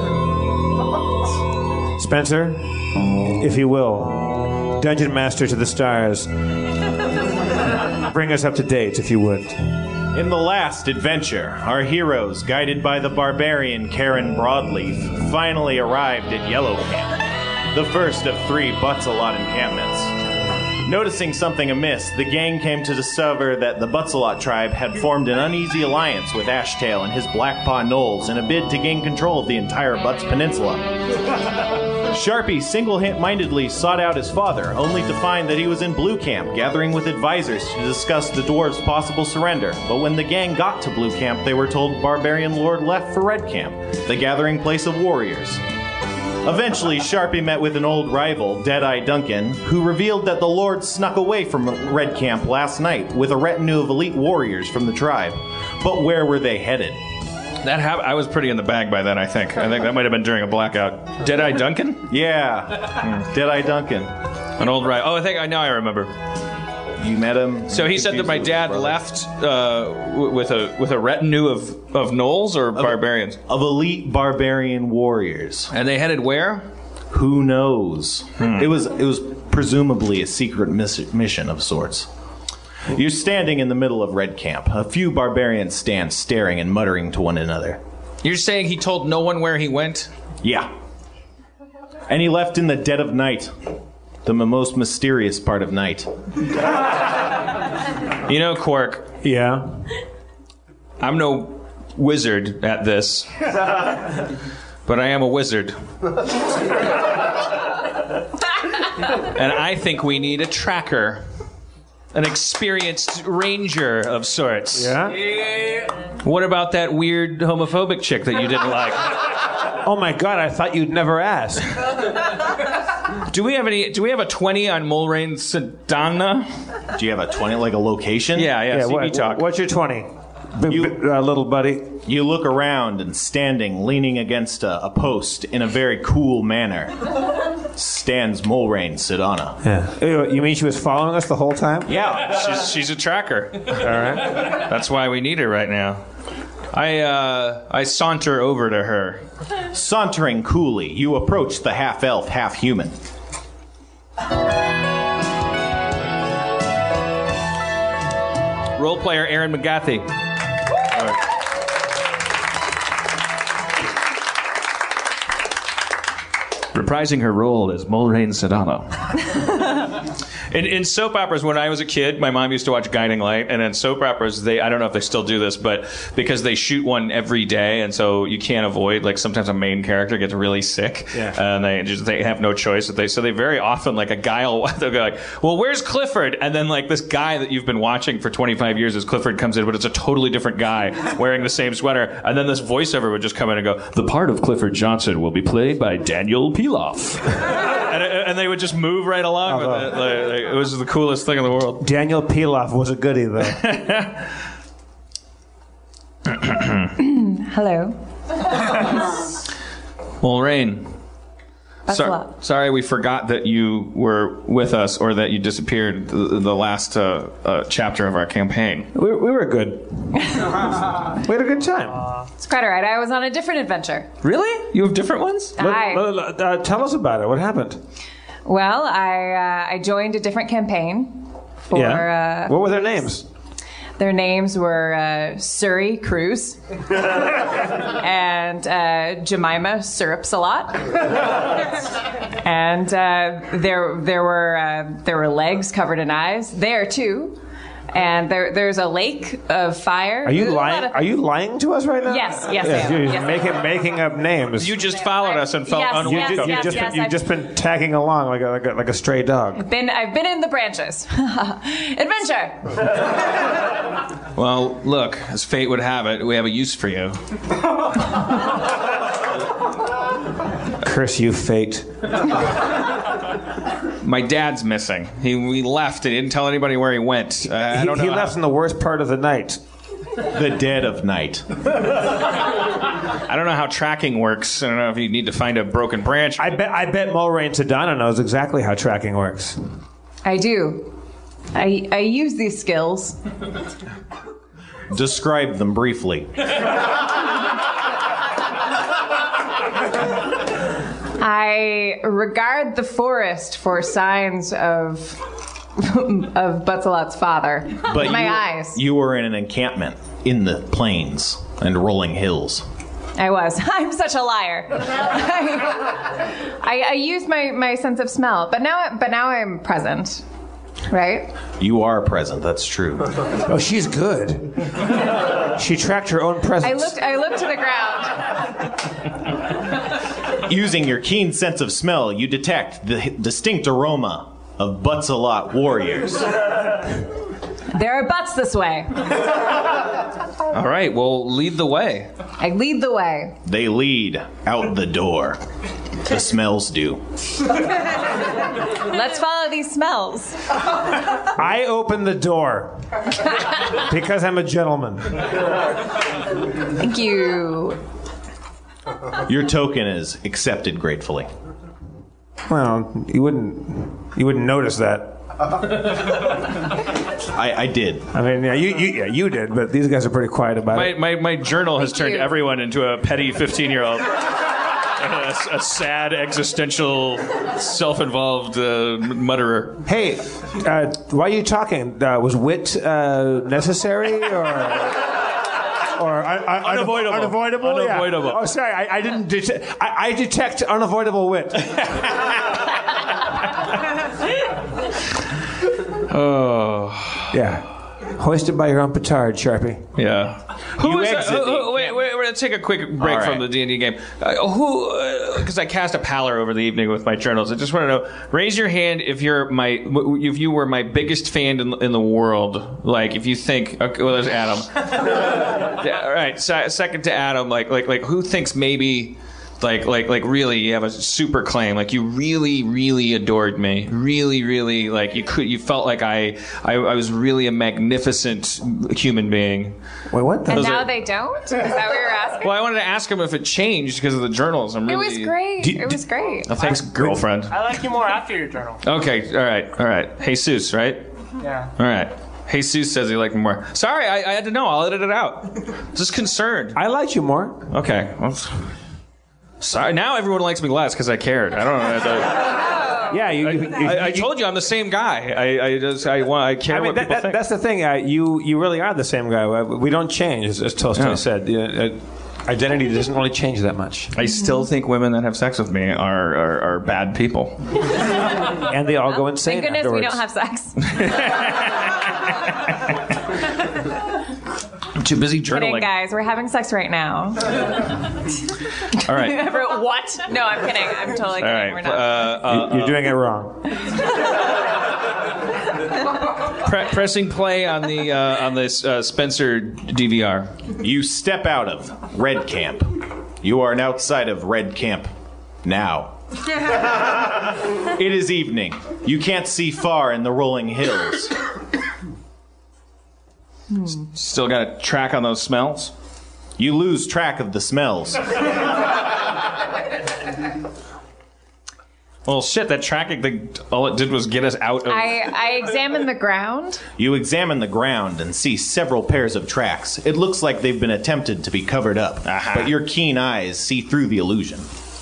Spencer, if you will, Dungeon Master to the stars, bring us up to date, if you would. In the last adventure, our heroes, guided by the barbarian Karen Broadleaf, finally arrived at Yellow Camp, the first of three Butzelot encampments. Noticing something amiss, the gang came to discover that the Butzelot tribe had formed an uneasy alliance with Ashtail and his Blackpaw Knolls in a bid to gain control of the entire Butts Peninsula. Sharpie single-mindedly sought out his father, only to find that he was in Blue Camp, gathering with advisors to discuss the dwarves' possible surrender. But when the gang got to Blue Camp, they were told Barbarian Lord left for Red Camp, the gathering place of warriors. Eventually, Sharpie met with an old rival, Deadeye Duncan, who revealed that the Lord snuck away from Red Camp last night with a retinue of elite warriors from the tribe. But where were they headed? That hap- I was pretty in the bag by then, I think. I think that might have been during a blackout. Deadeye Duncan? Yeah, mm. Deadeye Duncan. An old rival. Oh, I think I know I remember. You met him? So he said that my dad left uh, w- with a with a retinue of, of gnolls or of, barbarians? Of elite barbarian warriors. And they headed where? Who knows? Hmm. It was it was presumably a secret miss- mission of sorts. You're standing in the middle of Red Camp. A few barbarians stand staring and muttering to one another. You're saying he told no one where he went? Yeah. And he left in the dead of night. The most mysterious part of night. You know, Quark. Yeah? I'm no wizard at this. But I am a wizard. And I think we need a tracker. An experienced ranger of sorts. Yeah? What about that weird homophobic chick that you didn't like? Oh my god, I thought you'd never ask. Do we have any? Do we have a twenty on Mulrain Sedana? Do you have a twenty, like a location? Yeah, yeah. Yeah, C B what, talk. what's your twenty? B- You- b- uh, little buddy. You look around and standing, leaning against a, a post in a very cool manner, stands Mulrain Sedana. Yeah. Ew, you mean she was following us the whole time? Yeah. She's, she's a tracker. All right. That's why we need her right now. I uh, I saunter over to her. Sauntering coolly, you approach the half-elf, half-human. Role player Aaron McGathy. Reprising her role as Mulrain Sedana. In, in soap operas, when I was a kid, my mom used to watch Guiding Light, and in soap operas, they I don't know if they still do this, but because they shoot one every day, and so you can't avoid, like, sometimes a main character gets really sick, yeah. and they just they have no choice. They so they very often, like, a guy will they'll go like, well, where's Clifford? And then, like, this guy that you've been watching for twenty-five years as Clifford comes in, but it's a totally different guy wearing the same sweater, and then this voiceover would just come in and go, the part of Clifford Johnson will be played by Daniel Piloff. and, and they would just move right along with it. Like, like, it was the coolest thing in the world. Daniel Piloff was a goodie, though. Hello. Well, Rain. That's So, a lot. sorry we forgot that you were with us or that you disappeared the, the last uh, uh, chapter of our campaign. We, we were good. We had a good time. It's quite all right. I was on a different adventure. Really? You have different ones? Hi. Let- let- uh, tell us about it. What happened? Well, I uh, I joined a different campaign for uh, What were their names? their names were uh, Surrey Cruz and uh, Jemima Syrups a lot, and uh, there there were uh, there were legs covered in eyes there too, and there there's a lake of fire. Are you There's a lot lying? of- Are you lying to us right now? Yes, yes, I am. You're Yes, I am. making making up names. You just followed us and felt Yes, unwelcome. yes, You've yes, just, yes, been, you've I've- just been tagging along like a, like a, like a stray dog. Been I've been in the branches. Adventure. Well, look, as fate would have it, we have a use for you. Curse you, fate. My dad's missing. He we left. He didn't tell anybody where he went. Uh, I He, don't know. he how- left in the worst part of the night. The dead of night. I don't know how tracking works. I don't know if you need to find a broken branch. I bet I bet Mulrain Sedana knows exactly how tracking works. I do. I I use these skills. Describe them briefly. I regard the forest for signs of of Butzelot's father. But With my you, eyes. You were in an encampment in the plains and rolling hills. I was. I'm such a liar. I, I, I used my, my sense of smell, but now but now I'm present. Right? You are present, that's true. Oh, she's good. She tracked her own presence. I looked I looked to the ground. Using your keen sense of smell, you detect the distinct aroma of Butzelot warriors. There are butts this way. All right, well, lead the way. I lead the way. They lead out the door. The smells do. Let's follow these smells. I open the door because I'm a gentleman. Thank you. Your token is accepted gratefully. Well, you wouldn't you wouldn't notice that. I, I did. I mean, yeah, you, you, yeah, you did, but these guys are pretty quiet about My, it. my, my journal has Thank turned you. everyone into a petty fifteen-year-old. a, a sad, existential, self-involved uh, mutterer. Hey, uh, why are you talking? Uh, was wit uh, necessary or? Or un- un- Unavoidable. Unavoidable. Unavoidable. Yeah. Oh, sorry. I, I didn't. Det- I, I detect unavoidable wit. Oh, Yeah. Hoisted by your own petard, Sharpie. yeah. Who You is that? exit Who- the who- wait, wait, we're gonna take a quick break All right. from the D and D game. Uh, who? Because I cast a pallor over the evening with my journals. I just want to know. Raise your hand if you're my. If you were my biggest fan in, in the world. Like if you think. Okay, well, there's Adam. Yeah, all right. So, second to Adam. Like like like who thinks maybe. Like, like, like, really, you have a super claim. Like, you really, really adored me. Really, really, like, you could, you felt like I, I, I was really a magnificent human being. Wait, what? The? And Those now are- they don't? Is that what you're asking? Well, I wanted to ask him if it changed because of the journals. I'm It really. was great. Do- It was great. Oh, thanks, girlfriend. I like you more after your journal. Okay, all right, all right. Jesus, right? Yeah. All right. Jesus says he liked me more. Sorry, I, I had to know. I'll edit it out. Just concerned. I liked you more. Okay. Well, sorry. Now everyone likes me less because I cared. I don't know. I, Yeah, you. you, you I, I you- told you I'm the same guy. I, I just I want I care I mean, what that, people that, think. that's the thing. Uh, you you really are the same guy. We don't change, as, as Tolstoy Yeah. said. You know, uh, identity doesn't really change that much. I still think women that have sex with me are are, are bad people. And they all go insane Thank goodness we afterwards. don't have sex. I'm too busy Kidding, journaling. guys. We're having sex right now. All right. What? No, I'm kidding. I'm totally All kidding. right. We're not. Uh, uh, You're doing it wrong. pre- pressing play on the uh, on this uh, Spencer D V R. You step out of Red Camp. You are outside of Red Camp now. It is evening. You can't see far in the rolling hills. Still got a track on those smells. You lose track of the smells. Well, shit, that tracking thing, all it did was get us out of... I, I examined the ground. You examine the ground and see several pairs of tracks. It looks like they've been attempted to be covered up, Aha. but your keen eyes see through the illusion.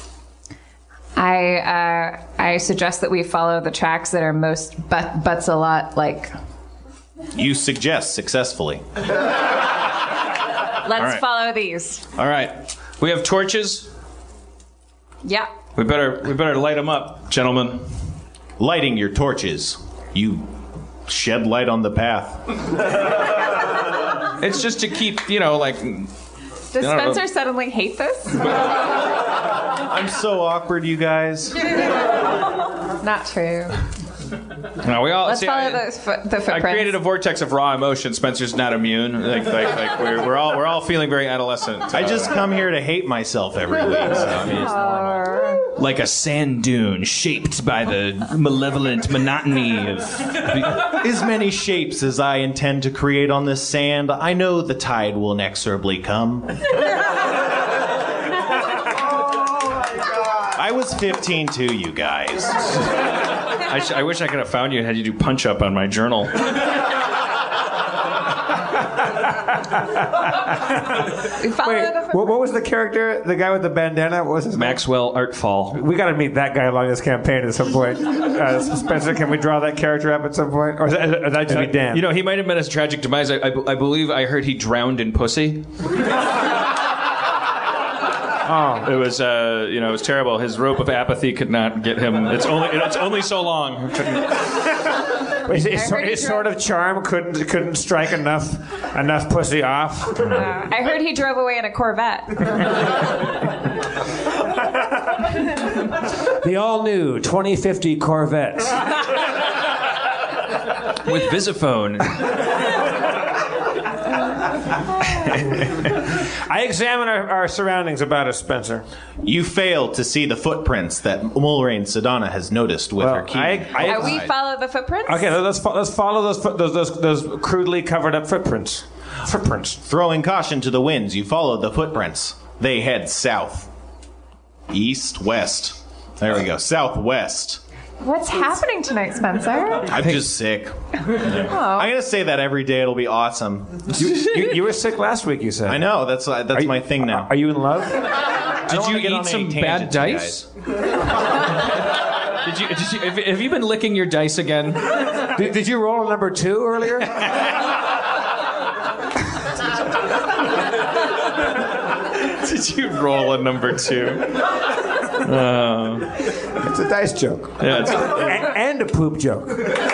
I uh, I suggest that we follow the tracks that are most but, butts a lot like. You suggest successfully. Let's right. follow these. All right. We have torches. Yeah. We better we better light them up, gentlemen. Lighting your torches, you shed light on the path. It's just to keep, you know, like... Does don't know. Spencer suddenly hate this? I'm so awkward, you guys. Not true. No, we all... Let's see, follow I, the, fo- the I footprints. created a vortex of raw emotion. Spencer's not immune. Like, like, like we're, we're all we're all feeling very adolescent. I just come here to hate myself every week. So, I mean, it's normal. like a sand dune shaped by the malevolent monotony of... As many shapes as I intend to create on this sand, I know the tide will inexorably come. I was fifteen too, you guys. I, sh- I wish I could have found you and had you do punch up on my journal. We follow Wait, the footprints. what, what was the character? The guy with the bandana? What was his name? Maxwell Artfall. We got to meet that guy along this campaign at some point. Uh, Spencer, can we draw that character up at some point? Or is that, is that just be Dan? You know, he might have met his tragic demise. I, I, I believe I heard he drowned in pussy. oh. It was, uh, you know, it was terrible. His rope of apathy could not get him. It's only, it's only so long. His, his, heard he his drove- sort of charm couldn't couldn't strike enough enough pussy off. Uh, I heard he drove away in a Corvette. The all-new twenty fifty Corvette. With Visiphone. I examine our, our surroundings about us, Spencer. You fail to see the footprints that Mulrain Sedana has noticed with Well, her key. I- I- Uh, we follow the footprints. Okay, let's fo- let's follow those foot- those those, those crudely covered up footprints. Footprints. Throwing caution to the winds, you follow the footprints. They head south, east, west. There we go, southwest. What's happening tonight, Spencer? I'm just sick. I'm gonna say that every day. It'll be awesome. You, you, you were sick last week. You said. I know. That's that's Are you- my thing now. Are you in love? Did you get on eat some any bad tangents, you dice? Did you, did you, have, have you been licking your dice again? Did, did you roll a number two earlier? Did you roll a number two? It's a dice joke. Yeah, it's, A- and a poop joke.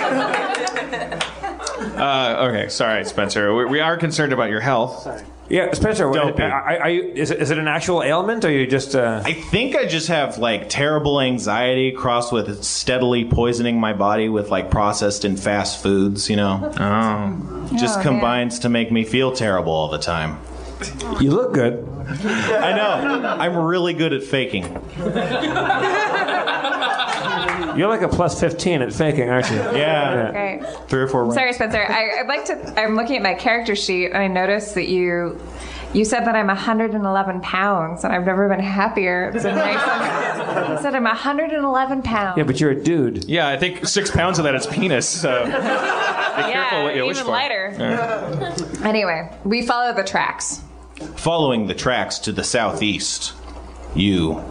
uh, okay, sorry, Spencer. We, we are concerned about your health. Yeah, Spencer. What, Don't be. are, are you? Is it, is it an actual ailment, or are you just? Uh... I think I just have like terrible anxiety crossed with steadily poisoning my body with like processed and fast foods. You know, Oh. just Oh, combines to make me feel terrible all the time. You look good. I know. I'm really good at faking. You're like a plus fifteen at faking, aren't you? Yeah. Great. Three or four rounds. Sorry, Spencer. I, I'd like to. I'm looking at my character sheet, and I noticed that you, you said that I'm one hundred eleven pounds, and I've never been happier. It's a nice. You said I'm one hundred eleven pounds. Yeah, but you're a dude. Yeah, I think six pounds of that is penis, so be careful what you wish even for. lighter. Yeah. Anyway, we follow the tracks. Following the tracks to the southeast, you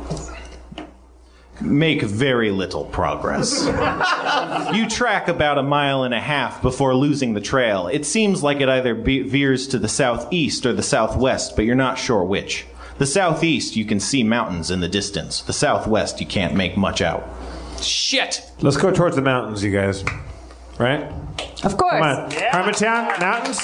make very little progress. You track about a mile and a half before losing the trail. It seems like it either be- veers to the southeast or the southwest, but you're not sure which. The southeast, you can see mountains in the distance. The southwest, you can't make much out. Shit! Let's go towards the mountains, you guys. Right? Of course. Come on. Harmontown, mountains?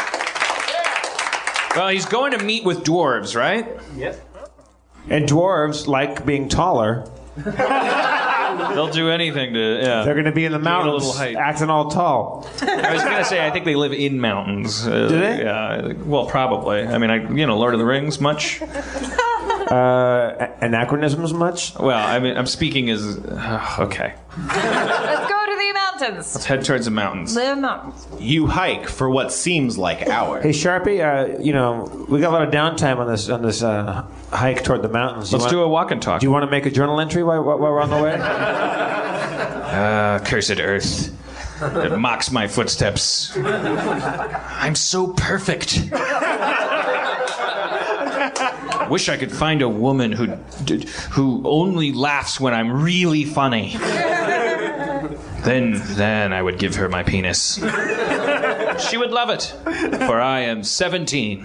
Well, he's going to meet with dwarves, right? And dwarves like being taller. They'll do anything to, yeah. They're going to be in the Gain a mountains, little height. acting all tall. I was going to say, I think they live in mountains. Uh, Do they? Yeah. Well, probably. I mean, I, you know, Lord of the Rings, much? Uh, anachronisms much? Well, I mean, I'm speaking as, uh, okay. Let's go to the mountains. Let's head towards the mountains. The mountains. You hike for what seems like hours. Hey, Sharpie, uh, you know, we got a lot of downtime on this on this uh, hike toward the mountains. You Let's want- do a walk and talk. Do you want to make a journal entry while, while we're on the way? Ah, cursed earth. It mocks my footsteps. I'm so perfect. Wish I could find a woman who d- who only laughs when I'm really funny. Then, then I would give her my penis. She would love it, for I am seventeen.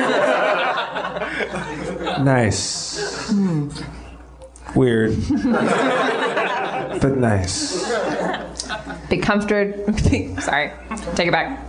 Nice. Weird. But nice. Be comforted. Sorry. Take it back.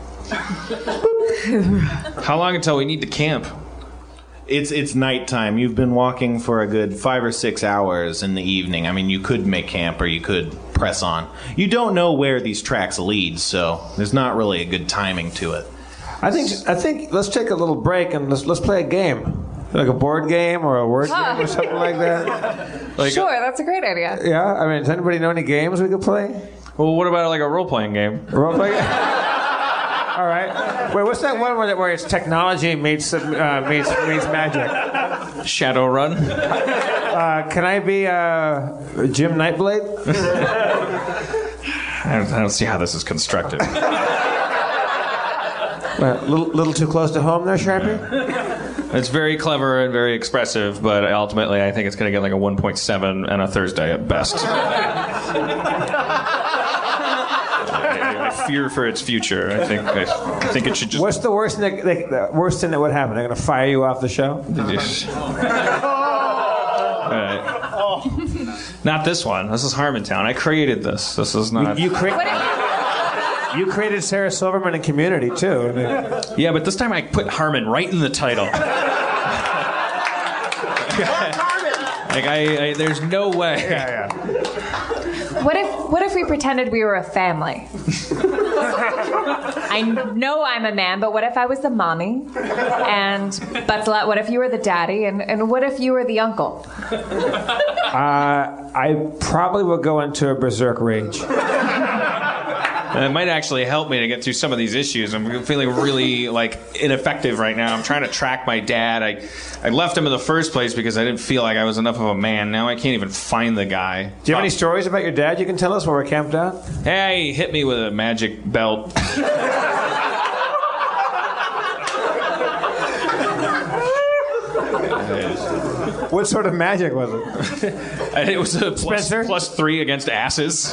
How long until we need to camp? It's it's nighttime. You've been walking for a good five or six hours in the evening. I mean, you could make camp or you could press on. You don't know where these tracks lead, so there's not really a good timing to it. I think I think let's take a little break and let's let's play a game, like a board game or a word Huh. game or something like that. Like, Sure, that's a great idea. Yeah, I mean, does anybody know any games we could play? well, what about like a role-playing game? Role play game? All right. Wait, what's that one where, where it's technology meets uh, meets meets magic? Shadowrun? Uh, can I be uh, Jim Nightblade? I don't, I don't see how this is constructed. A little, little too close to home there, Sharpie? It's very clever and very expressive, but ultimately I think it's going to get like a one point seven and a Thursday at best. I, I fear for its future. I think I, I think it should just... What's the worst thing that, like, the worst thing that would happen? They're going to fire you off the show? Alright. Not this one. This is Harmontown. I created this. This is not... You, cre- What if, you created Sarah Silverman and Community, too. Yeah, but this time I put Harmon right in the title. Like I, I, there's no way. Yeah, yeah. What if what if we pretended we were a family? I know I'm a man, but what if I was the mommy? And Butzelot, what if you were the daddy? And, and what if you were the uncle? Uh, I probably would go into a berserk rage. And it might actually help me to get through some of these issues. I'm feeling really like ineffective right now. I'm trying to track my dad. I, I left him in the first place because I didn't feel like I was enough of a man. Now I can't even find the guy. Do you have any stories about your dad you can tell us while we're camped out? Hey, he hit me with a magic belt. What sort of magic was it? It was a plus, plus three against asses.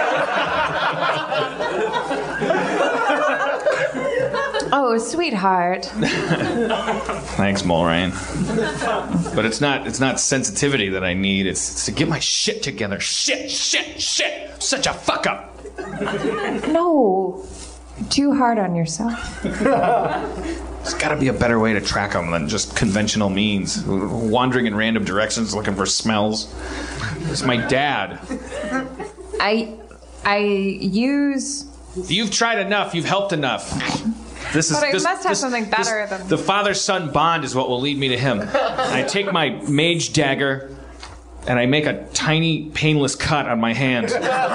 Oh, sweetheart. Thanks, Mulrain. But it's not it's not sensitivity that I need. It's, it's to get my shit together. Shit, shit, shit. Such a fuck up. No. Too hard on yourself. There's got to be a better way to track them than just conventional means. Wandering in random directions looking for smells. It's my dad. I I use... You've tried enough. You've helped enough. This is, but I this, must have this, something better this, than... The father-son bond is what will lead me to him. I take my mage dagger, and I make a tiny, painless cut on my hand.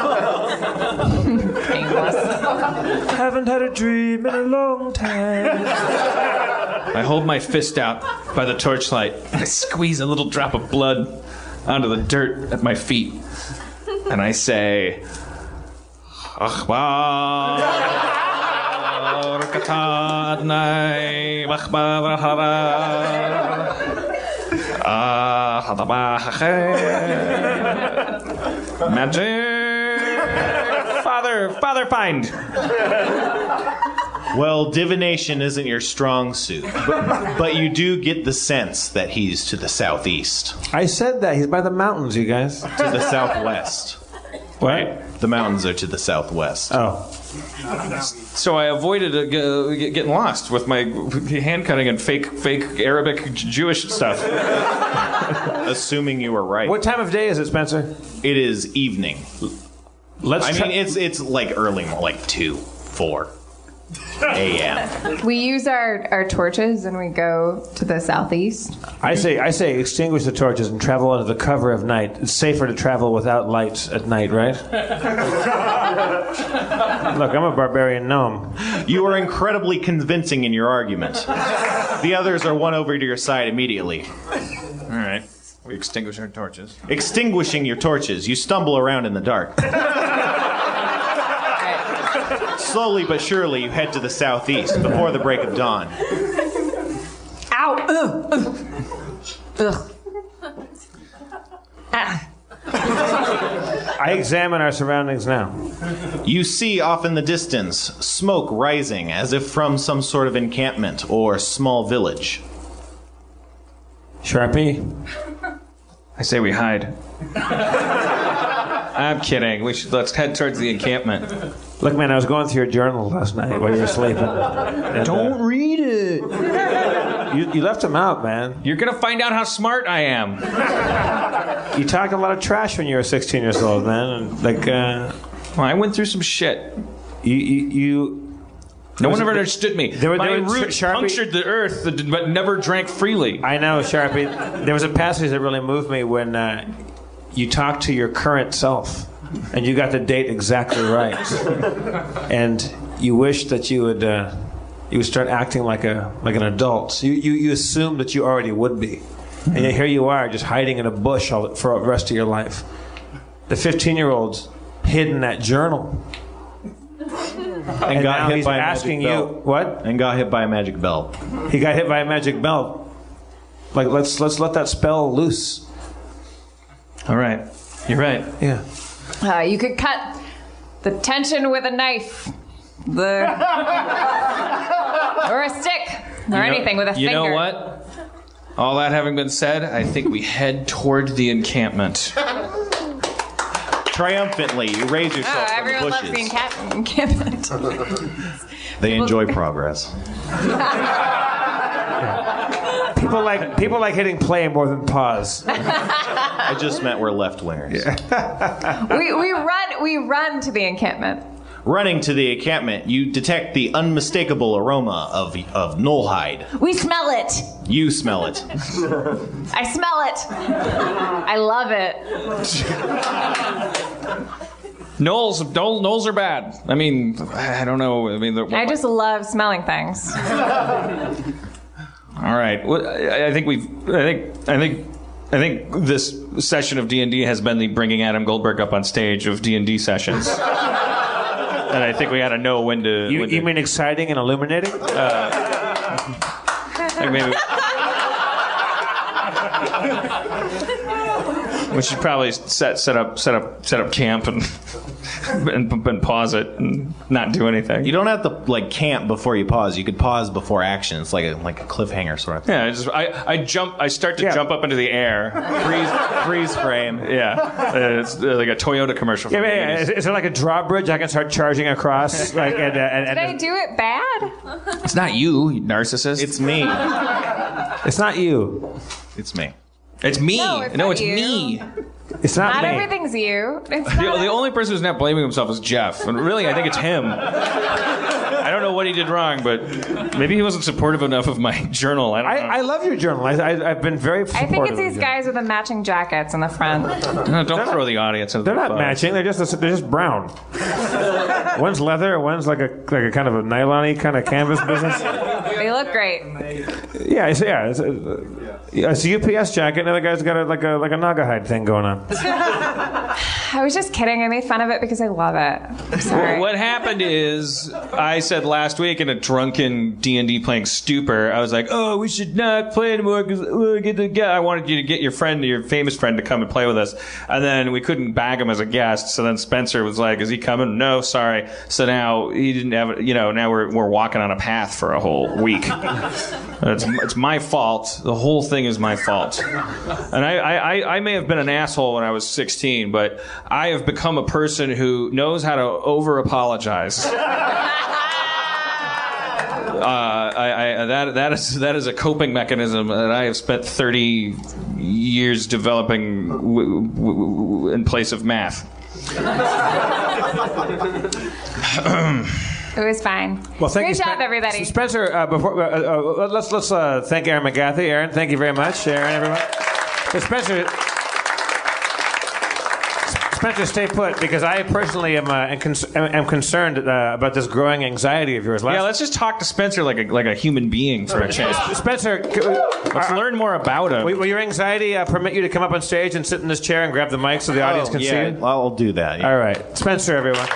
Painless. Haven't had a dream in a long time. I hold my fist out by the torchlight, and I squeeze a little drop of blood onto the dirt at my feet. And I say... Akhbar... Magic. Father, father, find. Well, divination isn't your strong suit, but, but you do get the sense that he's to the southeast. I said that. He's by the mountains, you guys. To the southwest. What? The mountains are to the southwest. Oh. So I avoided uh, g- getting lost with my hand cutting and fake, fake Arabic Jewish stuff. Assuming you were right. What time of day is it, Spencer? It is evening. Let's. I try- mean, it's it's like early, like two, four a m. We use our, our torches and we go to the southeast. I say, I say, extinguish the torches and travel under the cover of night. It's safer to travel without lights at night, right? Look, I'm a barbarian gnome. You are incredibly convincing in your argument. The others are won over to your side immediately. All right. We extinguish our torches. Extinguishing your torches, you stumble around in the dark. Slowly but surely, you head to the southeast before the break of dawn. Ow! Ugh! Ugh. Ah. I examine our surroundings now. You see off in the distance smoke rising as if from some sort of encampment or small village. Sharpie? I say we hide. I'm kidding. We should let's head towards the encampment. Look, man, I was going through your journal last night while you were sleeping. And, Don't uh, read it. You, you left them out, man. You're gonna find out how smart I am. You talked a lot of trash when you were sixteen years old, man. And, like, uh, Well, I went through some shit. you, you, you No one ever understood me. There were- My there were- roots Sharpie- punctured the earth, but never drank freely. I know, Sharpie. There was a passage that really moved me when uh, you talked to your current self, and you got the date exactly right, and you wished that you would uh, you would start acting like a like an adult. You you, you assumed that you already would be, and yet here you are, just hiding in a bush all, for the rest of your life. The fifteen-year-old's hid in that journal. And, And got now hit he's by a asking magic you belt. what? And got hit by a magic belt. He got hit by a magic belt. Like let's let's let that spell loose. All right. You're right. Yeah. Uh, you could cut the tension with a knife, the or a stick, or You know- anything with a you finger. know what? All that having been said, I think we head toward the encampment. Triumphantly, you raise Oh, yourself from everyone the loves the bushes. encamp- encampment. They enjoy progress. People like people like hitting play more than pause. I just meant we're left wingers. Yeah. we we run we run to the encampment. Running to the encampment, you detect the unmistakable aroma of of Knollhide. We smell it. You smell it. I smell it. I love it. Knolls, Knolls, Knolls are bad. I mean, I don't know. I mean, I just love smelling things. All right. Well, I, I think we've. I think. I think. I think this session of D and D has been the bringing Adam Goldberg up on stage of D and D sessions. And I think we got to know when to. You, when you to, mean exciting and illuminating? Uh, like maybe. We should probably set set up set up set up camp and and, and pause it and not do anything. You don't have to like camp before you pause. You could pause before action. It's like a like a cliffhanger sort of thing. Yeah, I just I, I jump I start to Yeah. jump up into the air. Freeze, freeze frame. Yeah, uh, it's uh, like a Toyota commercial. Yeah, from the yeah, yeah. Is, is there like a drawbridge I can start charging across? Like, and, uh, and, Did and, I do it bad? It's not you, you narcissist. It's me. It's not you. It's me. It's me. No, it's no not it's you. me. It's not, Not me. everything's you. It's The, not. the only person who's not blaming himself is Jeff. And really, I think it's him. I don't know what he did wrong, but maybe he wasn't supportive enough of my journal. I don't I, know. I love your journal. I, I, I've been very supportive. I think it's of these your- guys with the matching jackets in the front. No, don't throw the audience into They're the not bus. matching. They're just they're just brown. One's leather. One's like a like a kind of a nylon-y kind of canvas business. They look great. Yeah, it's, yeah. It's, uh, it's a U P S jacket, and the other guy's got a, like a like a naga hide thing going on. I was just kidding. I made fun of it because I love it. I'm sorry. What happened is, I said last week in a drunken D and D playing stupor, I was like, "Oh, we should not play anymore because uh, get the get." I wanted you to get your friend, your famous friend, to come and play with us, and then we couldn't bag him as a guest. So then Spencer was like, "Is he coming?" No, sorry. So now he didn't have. You know, now we're we're walking on a path for a whole week. It's it's my fault. The whole thing is my fault. And I, I, I may have been an asshole when I was sixteen, but I have become a person who knows how to over apologize. Uh, I, I, that that is that is a coping mechanism that I have spent thirty years developing w- w- w- in place of math. It was fine. Well, thank Great you, job, Spen- everybody. Spencer, uh, before uh, uh, let's let's uh, thank Aaron McGathy. Aaron, thank you very much. Aaron, everyone. So Spencer. Spencer, stay put, because I personally am, uh, am, cons- am concerned uh, about this growing anxiety of yours. Last Yeah, let's just talk to Spencer like a like a human being for a change. Spencer, c- Let's uh, learn more about him. will, will your anxiety uh, permit you to come up on stage and sit in this chair and grab the mic so the audience Oh, can yeah, see you? I'll do that. Yeah. All right. Spencer, everyone.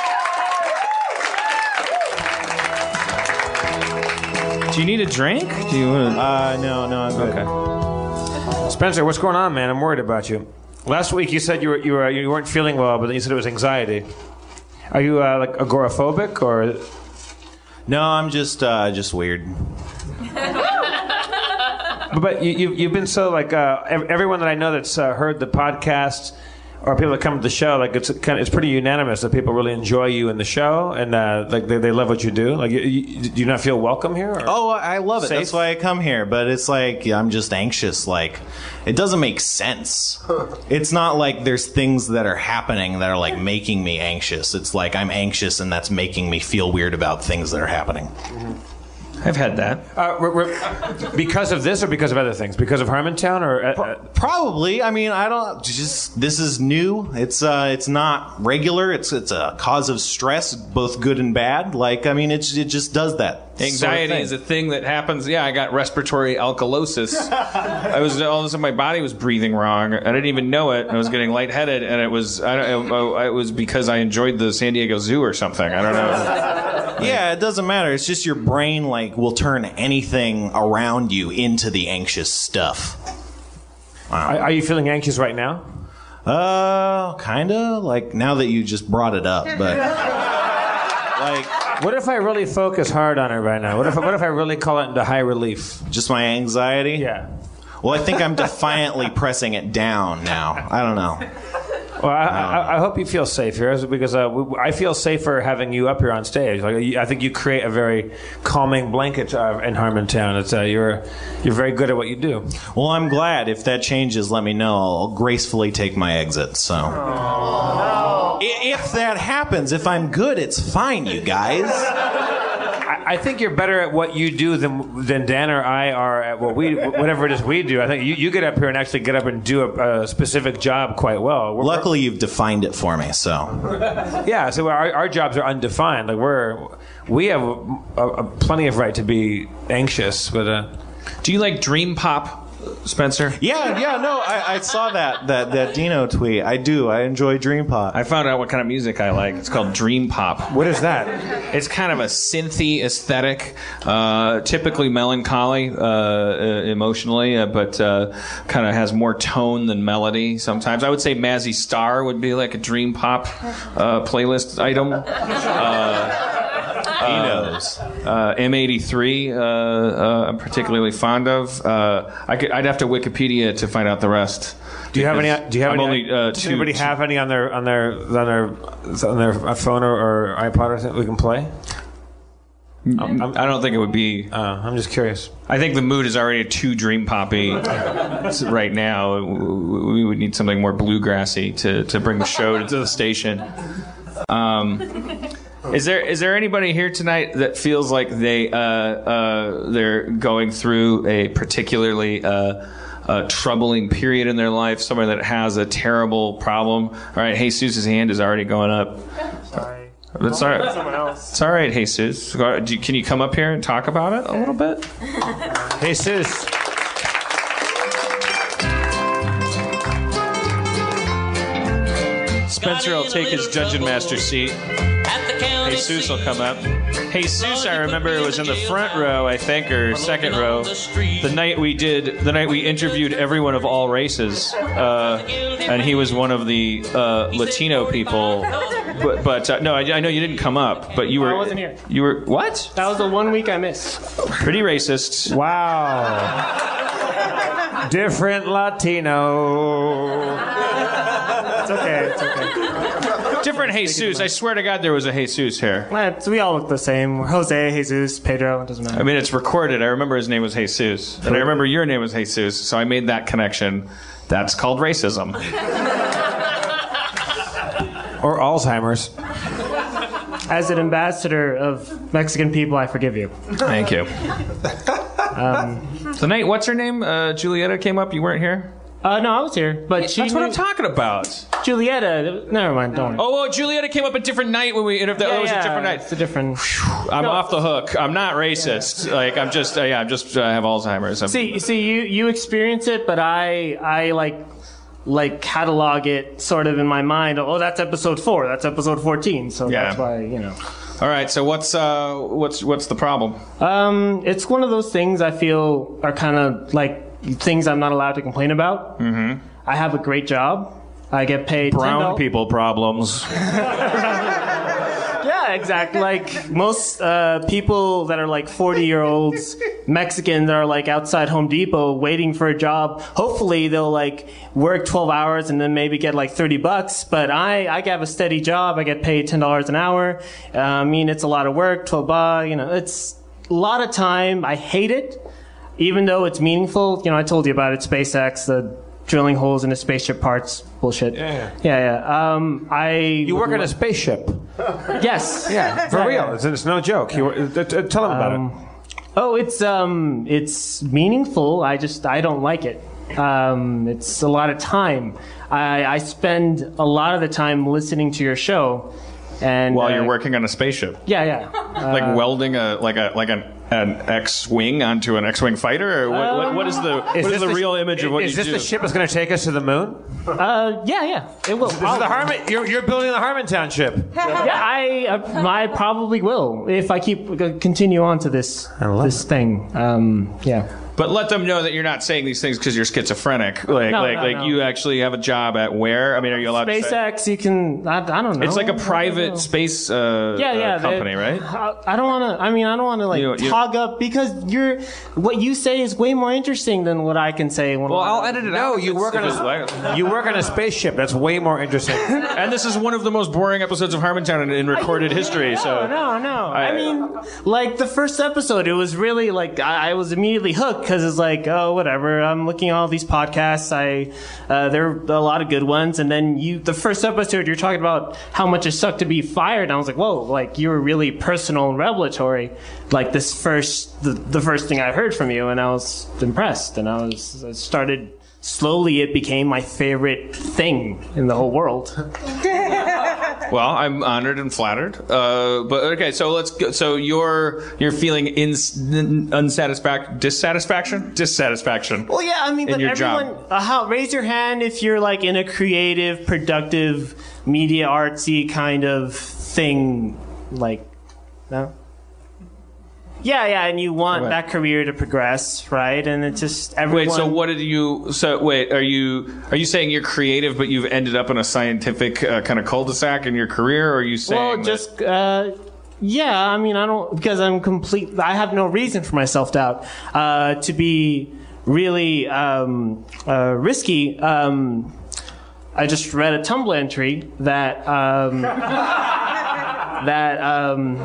Do you need a drink? Do you want Uh, no, no, I'm good. Okay. Spencer, what's going on, man? I'm worried about you. Last week you said you were you were you weren't feeling well, but then you said it was anxiety. Are you uh, like agoraphobic or? No, I'm just uh, just weird. But, but you, you you've been so like uh, ev- everyone that I know that's uh, heard the podcast or people that come to the show, like it's kind of, it's pretty unanimous that people really enjoy you in the show and uh, like they, they love what you do. Like, you, you, do you not feel welcome here? Or? Oh, I love it. Safe? That's why I come here. But it's like I'm just anxious. Like it doesn't make sense. It's not like there's things that are happening that are like making me anxious. It's like I'm anxious and that's making me feel weird about things that are happening. I've had that. Uh, we're, we're, because of this or because of other things? Because of Harmontown or? Uh, uh, Probably. I mean, I don't. Just this is new. It's uh, it's not regular. It's it's a cause of stress, both good and bad. Like I mean, it it just does that. Anxiety sort of is a thing that happens. Yeah, I got respiratory alkalosis. I was all of a sudden my body was breathing wrong. I didn't even know it. I was getting lightheaded, and it was I don't know, it was because I enjoyed the San Diego Zoo or something. I don't know. Yeah, it doesn't matter. It's just your brain like will turn anything around you into the anxious stuff. are, are you feeling anxious right now? Uh, kinda. Like now that you just brought it up, but like What if I really focus hard on it right now? What if what if I really call it into high relief? just my anxiety. Yeah. Well, I think I'm defiantly pressing it down now. I don't know. Well, I, I, I hope you feel safe here, because uh, we, I feel safer having you up here on stage. Like, I think you create a very calming blanket uh, in Harmontown. It's uh, you're you're very good at what you do. Well, I'm glad. If that changes, let me know. I'll gracefully take my exit. So, I- if that happens, if I'm good, it's fine, you guys. I think you're better at what you do than than Dan or I are at what we whatever it is we do. I think you, you get up here and actually get up and do a, a specific job quite well. We're, Luckily, you've defined it for me. So yeah, so our, our jobs are undefined. Like we're we have a, a, plenty of right to be anxious, but uh, do you like dream pop, Spencer? Yeah, yeah, no, I, I saw that, that that Dino tweet. I do. I enjoy dream pop. I found out what kind of music I like. It's called dream pop. What is that? It's kind of a synthy aesthetic, uh, typically melancholy uh, uh, emotionally, uh, but uh, kind of has more tone than melody sometimes. I would say Mazzy Star would be like a dream pop uh, playlist item. Uh, He knows. Uh, M eighty-three, uh, uh, I'm particularly fond of. Uh, I could, I'd have to Wikipedia to find out the rest. Do you have any? Do you have I'm any? Only, uh, does two, anybody two, have any on their on their on their on their phone or, or iPod or something we can play? I'm, I don't think it would be. Uh, I'm just curious. I think the mood is already too dream poppy right now. We would need something more bluegrassy to, to bring the show to the station. Um, is there is there anybody here tonight that feels like they uh, uh, they're going through a particularly uh, uh, troubling period in their life? Someone that has a terrible problem. All right, Jesus' hand is already going up. Sorry. That's all right. Someone else. It's all right, Jesus. Do you- Can you come up here and talk about it a little bit? Jesus. Spencer will take his dungeon master seat. Jesus will come up. Jesus, I remember, was in the front row, I think, or second row, the night we did, the night we interviewed everyone of all races, uh, and he was one of the uh, Latino people. But, but uh, no, I, I know you didn't come up, but you were. I wasn't here. You were what? That was the one week I missed. Pretty racist. Wow. Different Latino. It's okay. It's okay. Different Jesus. I swear to God, there was a Jesus here. Eh, so we all look the same. We're Jose, Jesus, Pedro. It doesn't matter. I mean, it's recorded. I remember his name was Jesus, and I remember your name was Jesus, so I made that connection. That's called racism. Or Alzheimer's. As an ambassador of Mexican people, I forgive you. Thank you. Um, Tonight, what's her name? Uh, Julieta came up. You weren't here. Uh, no, I was here, but she That's what knew- I'm talking about. Julieta. Never mind. Don't worry. Oh, well, Julieta came up a different night when we. If that yeah, was yeah, a different night. It's a different. I'm No. off the hook. I'm not racist. Like I'm just. Uh, yeah, I'm just. I uh, have Alzheimer's. I'm, See, see, you you experience it, but I I like like catalog it sort of in my mind. Oh, that's episode four. That's episode fourteen. So Yeah. that's why you know. All right. So what's uh what's what's the problem? Um, it's one of those things I feel are kind of like things I'm not allowed to complain about. Mm-hmm. I have a great job. I get paid ten dollars Brown people problems. Yeah, exactly. Like most uh, people that are like forty-year-olds, Mexicans that are like outside Home Depot waiting for a job. Hopefully they'll like work twelve hours and then maybe get like thirty bucks. But I, I have a steady job. I get paid ten dollars an hour. Uh, I mean, it's a lot of work, twelve bucks, you know, it's a lot of time. I hate it, even though it's meaningful. You know, I told you about it, SpaceX, the drilling holes into spaceship parts. Bullshit. Yeah. Yeah, yeah. Um, I. You work on a spaceship. Yes. Yeah, for Yeah, real. yeah. It's, it's no joke. You, uh, uh, tell them about it. Oh, it's um, it's meaningful. I just I don't like it. Um, it's a lot of time. I, I spend a lot of the time listening to your show, and While uh, you're working on a spaceship, Yeah, yeah. Uh, like welding a like a like an an X-wing onto an X-wing fighter, or what, what, what is the what is, this the real image of what is you this do? the ship that's going to take us to the moon? uh, yeah, yeah. It will. This is the Harmon. You're, you're building the Harmontown ship. Yeah, I uh, I probably will if I keep uh, continue on to this I love this thing. Um, yeah. But let them know that you're not saying these things because you're schizophrenic. Like, No, like, no, like no. you actually have a job at where? I mean, are you allowed to say? SpaceX, you can. I, I don't know. It's like a I don't private know. space uh, yeah, yeah, uh, company, they- right? I, I don't want to. I mean, I don't want to like You- you- hog up because you're what you say is way more interesting than what I can say. When Well, I'm- I'll edit it No, out. you If work on it's- a if it's- you work on a spaceship. That's way more interesting. And this is one of the most boring episodes of Harmontown in, in recorded history. No, So no, no. I, I- mean, like the first episode, it was really like I, I was immediately hooked because it's like, oh, whatever. I'm looking at all these podcasts. I uh, there are a lot of good ones, and then you, the first episode, you're talking about how much it sucked to be fired. And I was like, whoa, like you were really personal and revelatory. Like this first, the, the first thing I heard from you, and I was impressed, and I was I started. Slowly, it became my favorite thing in the whole world. well, I'm honored and flattered. Uh, but okay, so let's go. So you're you're feeling ins- unsatisfaction, dissatisfaction, dissatisfaction. Well, yeah, I mean, in but your everyone, job. uh, how, raise your hand if you're like in a creative, productive, media artsy kind of thing. Like, no? Yeah, yeah, and you want Right. that career to progress, right? And it's just everyone. Wait, so what did you? So wait, are you are you saying you're creative, but you've ended up in a scientific uh, kind of cul-de-sac in your career, or are you saying? Well, that- just uh, yeah. I mean, I don't because I'm complete. I have no reason for my self doubt uh, to be really um, uh, risky. Um, I just read a Tumblr entry that um, that um,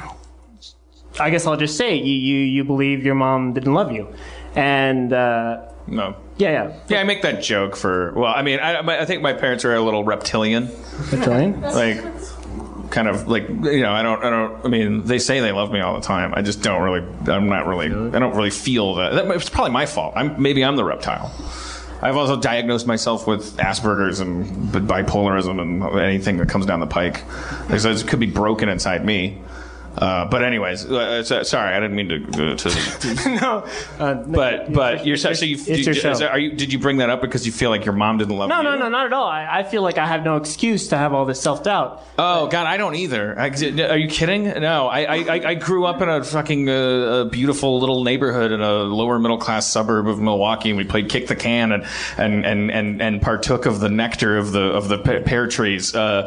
I guess I'll just say you, you you believe your mom didn't love you, and uh, no. yeah, yeah. Yeah, I make that joke for. Well, I mean, I, I think my parents are a little reptilian, Reptilian? like kind of like you know. I don't. I don't. I mean, they say they love me all the time. I just don't really. I'm not really. I don't really feel that. that it's probably my fault. I'm maybe I'm the reptile. I've also diagnosed myself with Asperger's and bipolarism and anything that comes down the pike. So it could be broken inside me. Uh, but anyways, uh, so, sorry, I didn't mean to. to no, uh, but but you're so you. It's your show. Is that, are you? Did you bring that up because you feel like your mom didn't love No, you? no, no, not at all. I, I feel like I have no excuse to have all this self doubt. Oh God, I don't either. I, are you kidding? No, I I, I grew up in a fucking uh, a beautiful little neighborhood in a lower middle class suburb of Milwaukee, and we played kick the can and and and and, and partook of the nectar of the of the pe- pear trees. Uh,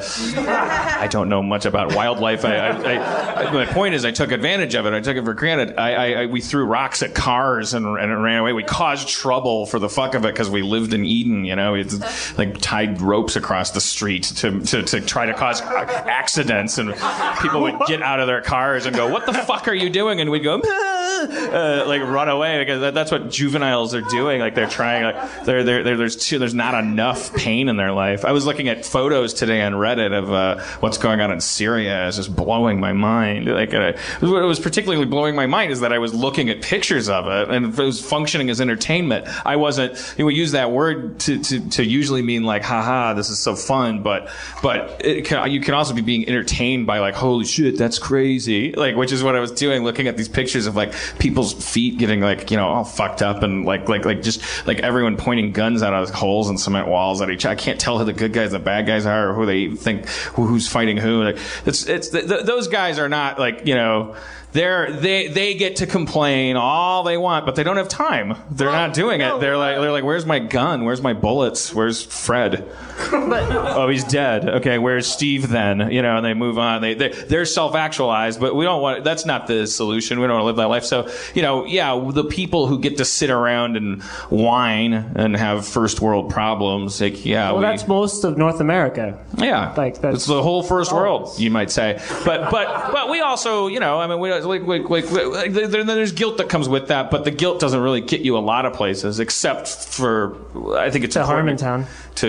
I don't know much about wildlife. I, I, I, my point is, I took advantage of it. I took it for granted. I, I, I we threw rocks at cars and and it ran away. We caused trouble for the fuck of it because we lived in Eden. You know, it's like tied ropes across the street to to, to try to cause accidents, and people would get out of their cars and go, "What the fuck are you doing?" And we'd go, uh, like run away because that, that's what juveniles are doing. Like they're trying, like they're, they're, they're, there's too, there's not enough pain in their life. I was looking at photos today on Reddit of uh, what's going on in Syria. It's just blowing my mind. Like uh, what was particularly blowing my mind is that I was looking at pictures of it and it was functioning as entertainment. I wasn't. You know, we use that word to, to, to usually mean like, haha, this is so fun, but but it can, you can also be being entertained by like, holy shit, that's crazy. Like, which is what I was doing, looking at these pictures of like people's feet getting like, you know, all fucked up and like like like just like everyone pointing guns out of holes in cement walls at each. I can't tell who the good guys, the bad guys are, or who they think who, who's fighting who. Like, it's it's th- th- those guys are not like, you know. They're, they they get to complain all they want, but they don't have time. They're not doing it. They're like they're like, where's my gun? Where's my bullets? Where's Fred? Oh, he's dead. Okay, where's Steve then? You know, and they move on. They, they they're self-actualized, but we don't want. That's not the solution. We don't want to live that life. So you know, yeah, the people who get to sit around and whine and have first world problems, like yeah, Well, we, that's most of North America. yeah, Like, that's- it's the whole first Oh. world, you might say. But but but we also, you know, I mean, we like like, like, like there, there's guilt that comes with that, but the guilt doesn't really get you a lot of places, except for I think it's To important Harmontown. to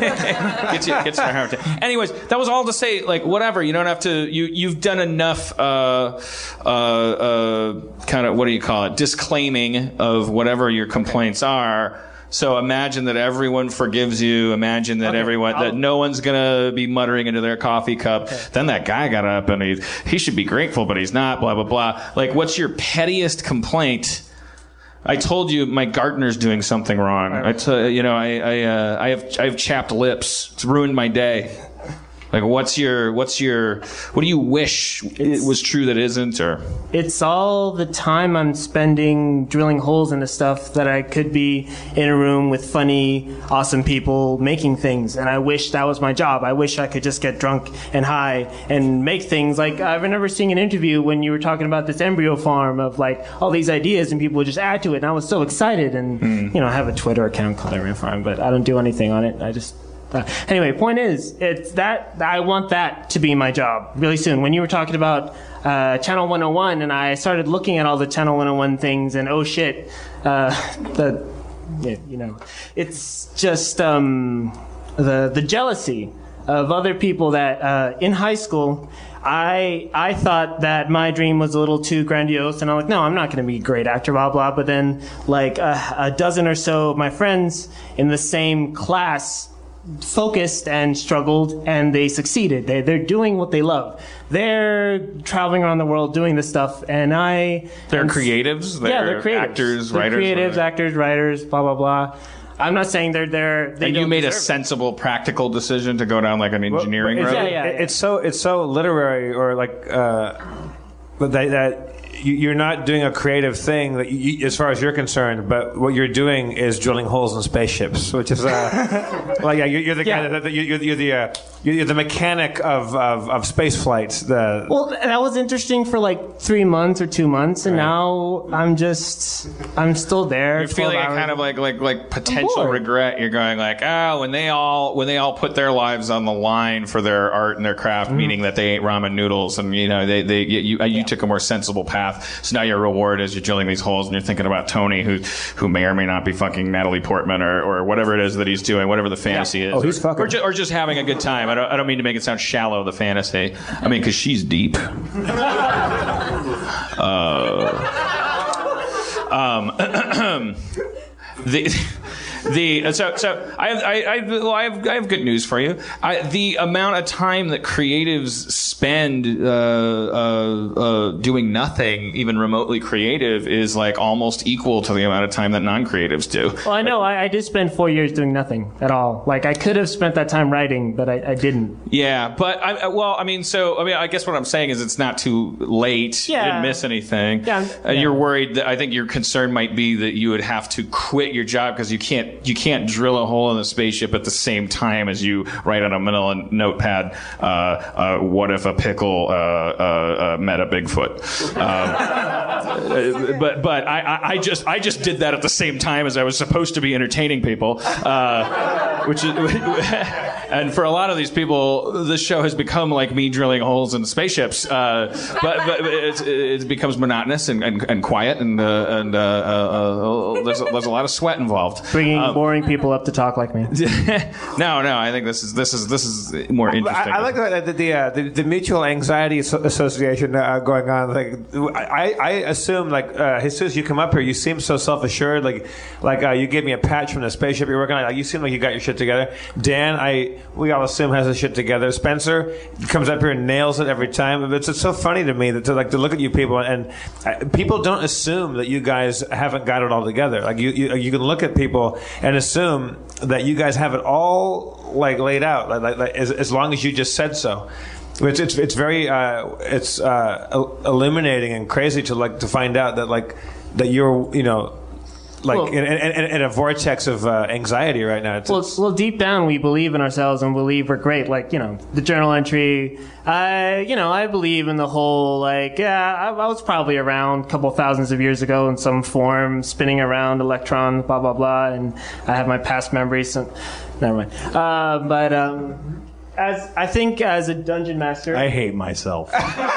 get you get you to Harmontown. Anyways, that was all to say, like whatever. You don't have to. You you've done enough. Uh, uh, uh, kind of what do you call it? Disclaiming of whatever your complaints are. So imagine that everyone forgives you. Imagine that Okay, everyone, that I'll- no one's gonna be muttering into their coffee cup. Then that guy got up and he he should be grateful, but he's not. Blah blah blah. Like, what's your pettiest complaint? I told you my gardener's doing something wrong. I t- you know I I uh, I have I have chapped lips. It's ruined my day. Like, what's your, what's your, what do you wish it was true that isn't, or? It's all the time I'm spending drilling holes into stuff that I could be in a room with funny, awesome people making things. And I wish that was my job. I wish I could just get drunk and high and make things. Like, I remember seeing an interview when you were talking about this embryo farm of, like, all these ideas and people would just add to it. And I was so excited. And, mm. you know, I have a Twitter account called Embryo Farm, but I don't do anything on it. I just... Uh, anyway, point is, it's that I want that to be my job really soon. When you were talking about uh, Channel one oh one, and I started looking at all the Channel one oh one things, and oh shit, uh, the yeah, you know, it's just um, the the jealousy of other people that uh, in high school. I I thought that my dream was a little too grandiose, and I'm like, no, I'm not going to be a great actor, blah, blah. But then, like, a, a dozen or so of my friends in the same class focused and struggled, and they succeeded. They, they're doing what they love. They're traveling around the world doing this stuff, and I... They're creatives? They're yeah, they're creatives. Actors, they're writers? creatives, actors, writers, blah, blah, blah. I'm not saying they're there. They and don't you made a deserve sensible, practical decision to go down like an engineering well, road? Yeah, yeah, yeah. It's so it's so literary, or like, uh, but that, that you, you're not doing a creative thing that you, as far as you're concerned. But what you're doing is drilling holes in spaceships, which is uh, like yeah, you're, you're the guy Yeah. that you're, you're the uh, you're the mechanic of, of, of space flights. The Well, that was interesting for like three months or two months, and Right. now I'm just, I'm still there. You're feeling a hours. kind of like like like potential bored. regret. You're going like, oh, when they all when they all put their lives on the line for their art and their craft, Mm-hmm. meaning that they ate ramen noodles, and you know they they you you, you took a more sensible path. So now your reward is you're drilling these holes, and you're thinking about Tony, who who may or may not be fucking Natalie Portman or, or whatever it is that he's doing, whatever the fantasy is. Oh, he's or, fucking- or, ju- or just having a good time. I don't I don't mean to make it sound shallow, the fantasy. I mean, because she's deep. uh, um, the the so so I have I, I well I have I have good news for you. I, the amount of time that creatives spend uh, uh, uh, doing nothing, even remotely creative, is like almost equal to the amount of time that non-creatives do. Well, I know. I, I did spend four years doing nothing at all. Like, I could have spent that time writing, but I, I didn't. Yeah, but I, well, I mean, so I mean, I guess what I'm saying is it's not too late. Yeah. You didn't miss anything. Yeah, Uh, yeah. You're worried that I think your concern might be that you would have to quit your job because you can't you can't drill a hole in the spaceship at the same time as you write on a manila notepad. Uh, uh, what if a pickle uh, uh, uh, met a Bigfoot? Um, uh, but but I, I, I just I just did that at the same time as I was supposed to be entertaining people, uh, which is. And for a lot of these people, this show has become like me drilling holes in spaceships. Uh, but but it, it becomes monotonous and, and, and quiet, and uh, and uh, uh, uh, there's, a, there's a lot of sweat involved. Bringing Um, boring people up to talk like me. no, no, I think this is this is this is more interesting. I, I like the the the, uh, the the mutual anxiety asso- association uh, going on. Like I, I assume like uh, Jesus, you come up here, you seem so self assured. Like like uh, you gave me a patch from the spaceship you're working on. Like, you seem like you got your shit together. Dan, I we all assume has his shit together. Spencer comes up here and nails it every time. It's, it's so funny to me that to like to look at you people and uh, people don't assume that you guys haven't got it all together. Like you you, you can look at people and assume that you guys have it all like laid out, like, like, like as, as long as you just said so. It's it's, it's very uh, it's uh, illuminating and crazy to like to find out that like that you're you know like Well- in, in, in, in a vortex of uh, anxiety right now. It's, Well, it's, well, deep down, we believe in ourselves and believe we're great. Like, you know, the journal entry. I, you know, I believe in the whole, like, yeah, I, I was probably around a couple thousands of years ago in some form, spinning around electrons, blah, blah, blah. And I have my past memories. So, never mind. Uh, but, um, as, I think as a dungeon master. I hate myself.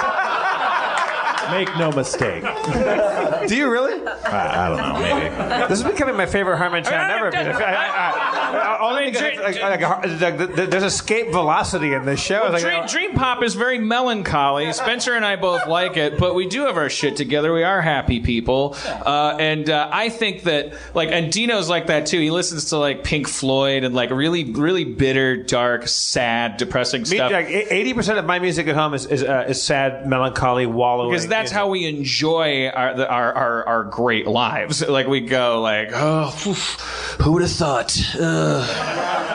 Make no mistake. do you really? I, I don't know, maybe. This is becoming my favorite Harmon Chan ever. because I, I, I, only because like, like, like, like, there's escape velocity in this show. Like, Dream, Dream Pop is very melancholy. Spencer and I both like it, but we do have our shit together. We are happy people, uh, and uh, I think that like, and Dino's like that too. He listens to like Pink Floyd and like really, really bitter, dark, sad, depressing Me, stuff. like eighty percent of my music at home is is, uh, is sad, melancholy, wallowing. Because that's how we enjoy our, the, our our our great lives. Like we go like, oh, who would have thought? Uh,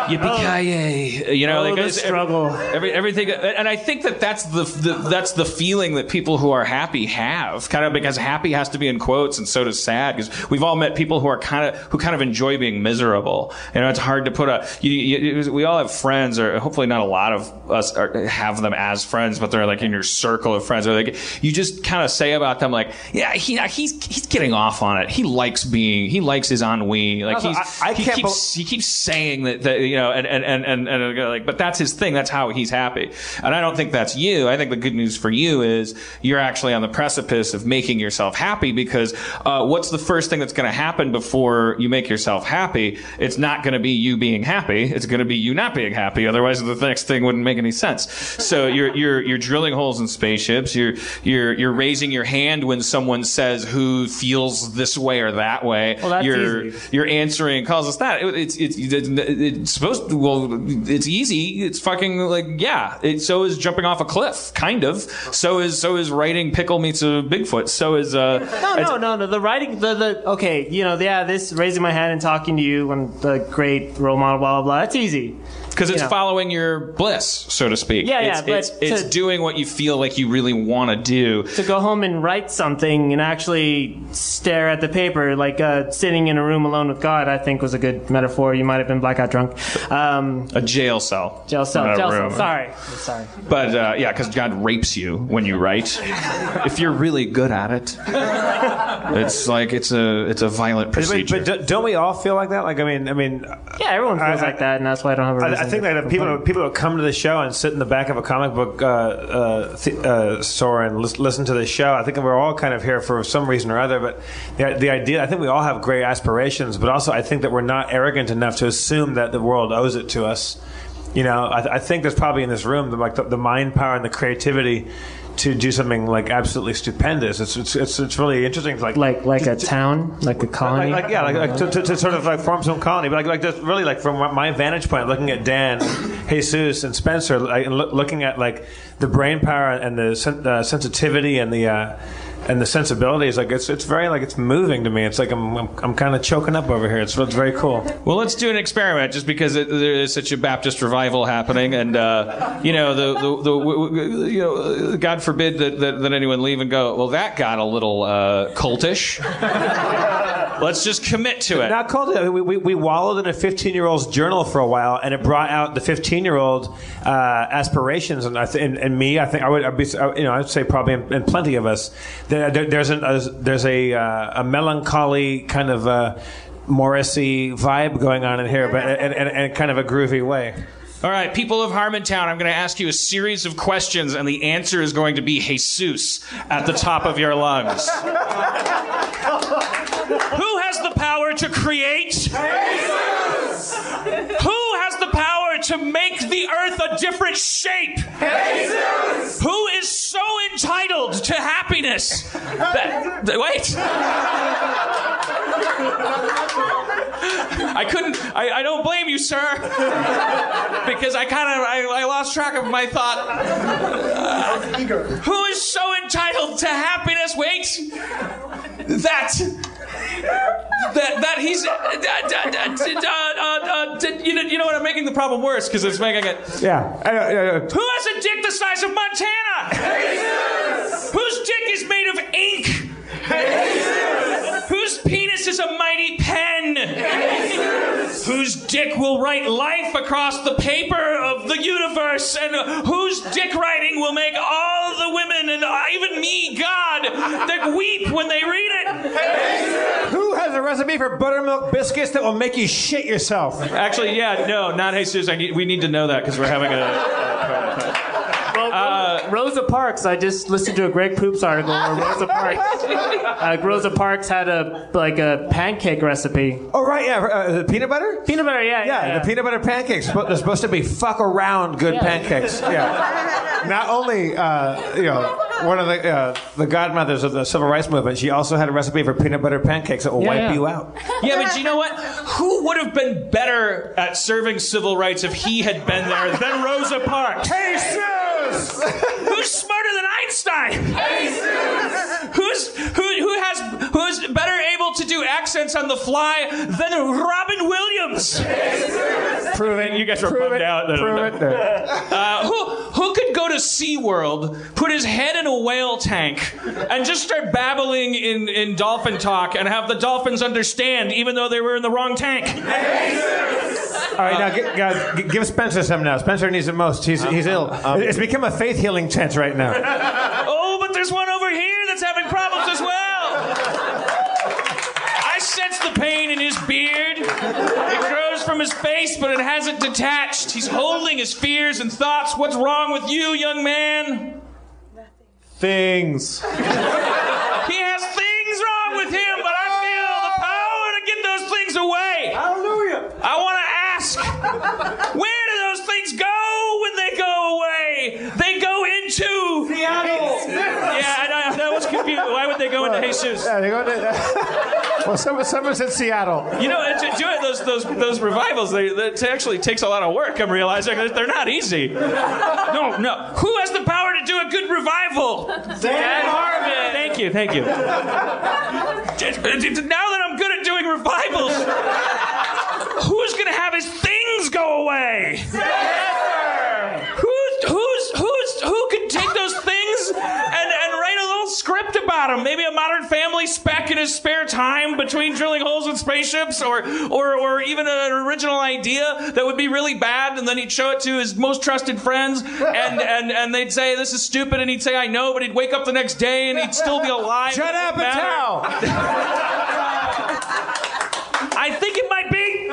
yippee-ki-yay. You know, Oh, like the it's- struggle. Every, everything, and I think that that's the, the that's the feeling that people who are happy have, kind of because happy has to be in quotes, and so does sad, because we've all met people who are kind of who kind of enjoy being miserable. You know, it's hard to put a. You, you, we all have friends, or hopefully not a lot of us are, have them as friends, but they're like in your circle of friends. Or like you just kind of say about them, like, yeah, he he's he's getting off on it. He likes being, he likes his ennui. Like Also, he's, I- I he can't keeps he keeps saying that, that you know, and and and and, and uh, like, but that's his thing. That's how he's happy. And I don't think that's you. I think the good news for you is you're actually on the precipice of making yourself happy, because uh, what's the first thing that's going to happen before you make yourself happy? It's not going to be you being happy. It's going to be you not being happy. Otherwise, the next thing wouldn't make any sense. So you're you're you're drilling holes in spaceships. You're you're you're raising your hand when someone says who feels this way or that way. Well, that's you're easy. you're answering calls. It's that. It's it's it's, it's supposed to, well, it's easy. It's fucking like, yeah. It, so is jumping off a cliff, kind of. So is so is writing Pickle Meets a Bigfoot. So is uh. No, no, no, no. The writing, the, the, okay, you know, yeah, this raising my hand and talking to you and the great role model, blah, blah, blah. That's easy. Because it's you know. following your bliss, so to speak. Yeah, yeah, it's, but it's, it's to- doing what you feel like you really want to do. To go home and write something and actually stare at the paper, like uh, sitting in a room alone with God, I think was a good metaphor. You might have been blackout drunk. Um, A jail cell. jail cell, Not a jail cell. room. Sorry, sorry. But uh, yeah, because God rapes you when you write. If you're really good at it, it's like it's a it's a violent But, procedure. but do- don't we all feel like that? Like, I mean, I mean, Yeah, everyone feels I- like that, and that's why I don't have a I, reason I think to that if people complain. people who come to the show and sit in the back of a comic book uh, uh, th- uh, store and lis- listen to the show, I think we're all kind of here for some reason or other. But the, the idea, I think we all have great aspirations, but also I think that we're not arrogant enough to assume that the world owes it to us. You know, I, I think there's probably in this room the, like the, the mind power and the creativity to do something like absolutely stupendous. It's it's it's, it's really interesting. To like Like like a town, like a colony. Like, like yeah, like, like to, to, to sort of like form some colony, but like like just really like from my vantage point, looking at Dan, Jesus, and Spencer, like, and loo- looking at like the brain power and the sen- uh, sensitivity and the uh, and the sensibilities, like it's it's very like it's moving to me. It's like I'm I'm, I'm kind of choking up over here. It's it's very cool. Well, let's do an experiment, just because it, there is such a Baptist revival happening, and uh, you know, the, the, the w- w- you know, God forbid that, that, that anyone leave and go, well, that got a little uh, cultish. Let's just commit to it. Not called it. We, we, we wallowed in a fifteen-year-old's journal for a while, and it brought out the fifteen-year-old uh, aspirations. And I th- and, and me, I think I would, I'd be, you know, I'd say probably, and plenty of us. There, there, there's an, a, there's a uh, a melancholy kind of uh, Morrissey vibe going on in here, but and, and, and kind of a groovy way. All right, people of Harmontown, I'm going to ask you a series of questions, and the answer is going to be Jesus at the top of your lungs. Who has the power to create? Jesus! Who has the power to make the earth a different shape? Jesus! Who is so entitled to happiness that, that wait. I couldn't, I, I don't blame you, sir, because I kind of, I, I lost track of my thought. Uh, who is so entitled to happiness? Wait. That, that, that he's, uh, uh, uh, uh, uh, you know, you know what? I'm making the problem worse because it's making it. Yeah. Uh, uh, Who has a dick the size of Montana? Jesus! Whose dick is made of ink? Jesus! Whose penis is a mighty pen? Jesus! Whose dick will write life across the paper of the universe? And uh, whose dick writing will make all the women and uh, even me, God, that weep when they read it? Jesus! Who has a recipe for buttermilk biscuits that will make you shit yourself? Actually, yeah, no, not Jesus. I need, we need to know that because we're having a... a Well, Uh, Rosa Parks. I just listened to a Greg Poops article where Rosa Parks, uh, Rosa Parks had a like a pancake recipe. Oh right, yeah, uh, the peanut butter. Peanut butter, yeah, Yeah, yeah. the peanut butter pancakes. They're supposed to be fuck around good Yeah. pancakes. Yeah. Not only, uh, you know, one of the uh, the godmothers of the civil rights movement, she also had a recipe for peanut butter pancakes that will Yeah, wipe yeah. you out. Yeah, but you know what? Who would have been better at serving civil rights if he had been there than Rosa Parks? Jesus! Who's smarter than Einstein? Who's who? Who has who's better able to do accents on the fly than Robin Williams? Prove it. You guys were Prove bummed it. out. Prove it. Uh, who who could go to SeaWorld, put his head in a whale tank, and just start babbling in, in dolphin talk and have the dolphins understand even though they were in the wrong tank? All right, now, g- guys, g- give Spencer some now. Spencer needs it most. He's, he's ill. um, it's become a faith healing tent right now. Oh, but there's one over here that's having problems as well. I sense the pain in his beard. It grows from his face, but it hasn't detached. He's holding his fears and thoughts. What's wrong with you, young man? Things. He has things wrong with him, but I feel the power to get those things away. Hallelujah. I want to ask, where do those things go when they go away? They go into Seattle. Yeah, I know. That was confusing. Why would they go into Jesus? Yeah, they go to, well, someone, someone said Seattle. You know, it's, it's, those those those revivals, they, it actually takes a lot of work. I'm realizing they're not easy. No, no. Who has the power to do a good revival? Dan Harmon. Thank you, thank you. Now that I'm good at doing revivals, who's going to have his things go away? Who's who's who's who can take those things and and write a little script about them? Maybe a Modern Family spec in his spare time between drilling holes in spaceships, or or or even an original idea that would be really bad, and then he'd show it to his most trusted friends, and and and they'd say this is stupid, and he'd say I know, but he'd wake up the next day and he'd still be alive. Judd Apatow. I think it might be.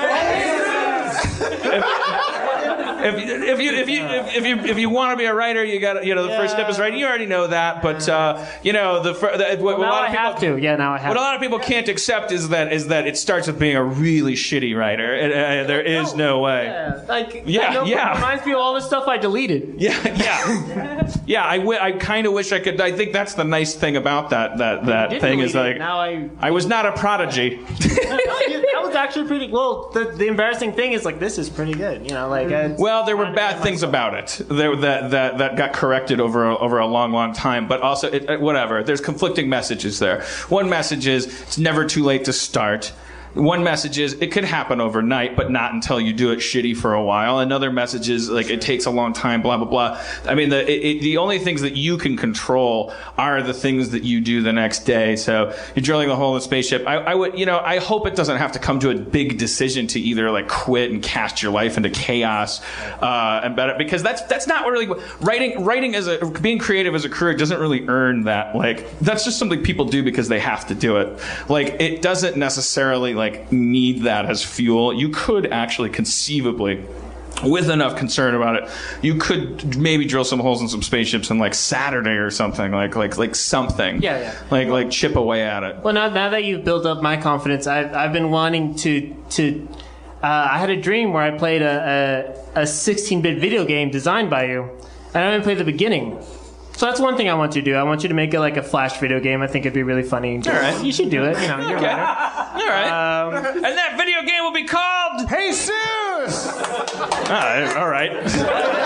If, if you if you if, if you if you want to be a writer, you got you know the Yeah. first step is writing. You already know that, but uh, you know the, fir- the what, what a Now lot I of people have to. Yeah, now I have what a to. lot of people can't accept is that is that it starts with being a really shitty writer. It, uh, there is no way. Yeah, like, Yeah, no, yeah. It reminds me of all the stuff I deleted. Yeah, yeah, yeah. I, w- I kind of wish I could. I think that's the nice thing about that that that Didn't thing delete is it. like Now I. I was not a prodigy. That was actually pretty. Well, the, the embarrassing thing is like this is pretty good. You know, like. It's, Well, there were bad things about it there, that, that that got corrected over a, over a long, long time. But also, it, it- whatever. There's conflicting messages there. One message is it's never too late to start. One message is it could happen overnight, but not until you do it shitty for a while. Another message is like it takes a long time, blah blah blah. I mean, the it, it, the only things that you can control are the things that you do the next day. So you're drilling a hole in the spaceship. I, I would, you know, I hope it doesn't have to come to a big decision to either like quit and cast your life into chaos, uh, and better because that's that's not really writing. Writing as a being creative as a career doesn't really earn that. Like that's just something people do because they have to do it. Like it doesn't necessarily like. Like need that as fuel. You could actually conceivably, with enough concern about it, you could maybe drill some holes in some spaceships on like Saturday or something, like like like something. Yeah, yeah. Like like chip away at it. Well, now, now that you've built up my confidence, I've I've been wanting to to. Uh, I had a dream where I played a a sixteen-bit video game designed by you, and I haven't played the beginning. So that's one thing I want you to do. I want you to make it like a Flash video game. I think it'd be really funny. All right. You should do it. You know, you're Okay. a writer. All right. Um, And that video game will be called. Jesus! Ah, all right. It's